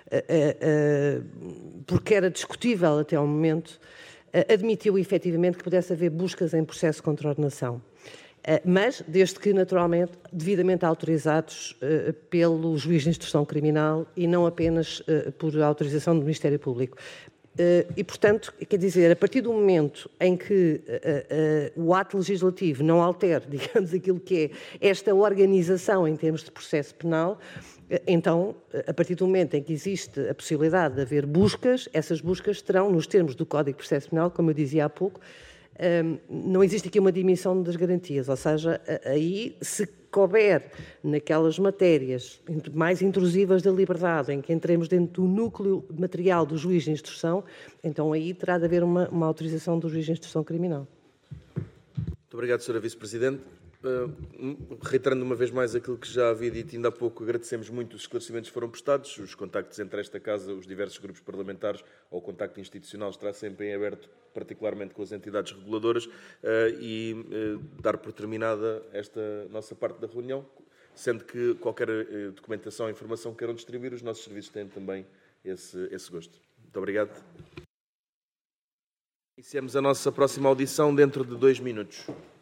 [SPEAKER 5] porque era discutível até ao momento, admitiu efetivamente que pudesse haver buscas em processo de contraordenação. Mas, desde que, naturalmente, devidamente autorizados pelo juiz de instrução criminal e não apenas por autorização do Ministério Público. E, portanto, quer dizer, a partir do momento em que o ato legislativo não altere, digamos, aquilo que é esta organização em termos de processo penal, então, a partir do momento em que existe a possibilidade de haver buscas, essas buscas terão, nos termos do Código de Processo Penal, como eu dizia há pouco, não existe aqui uma dimissão das garantias, ou seja, aí se couber naquelas matérias mais intrusivas da liberdade, em que entremos dentro do núcleo material do juiz de instrução, então aí terá de haver uma autorização do juiz de instrução criminal.
[SPEAKER 1] Muito obrigado, Sra. Vice-Presidente. Reiterando uma vez mais aquilo que já havia dito ainda há pouco, agradecemos muito os esclarecimentos que foram prestados, os contactos entre esta Casa, os diversos grupos parlamentares, ou o contacto institucional estará sempre em aberto, particularmente com as entidades reguladoras, e dar por terminada esta nossa parte da reunião, sendo que qualquer documentação ou informação que queiram distribuir, os nossos serviços têm também esse gosto. Muito obrigado. Iniciamos a nossa próxima audição dentro de 2 minutos.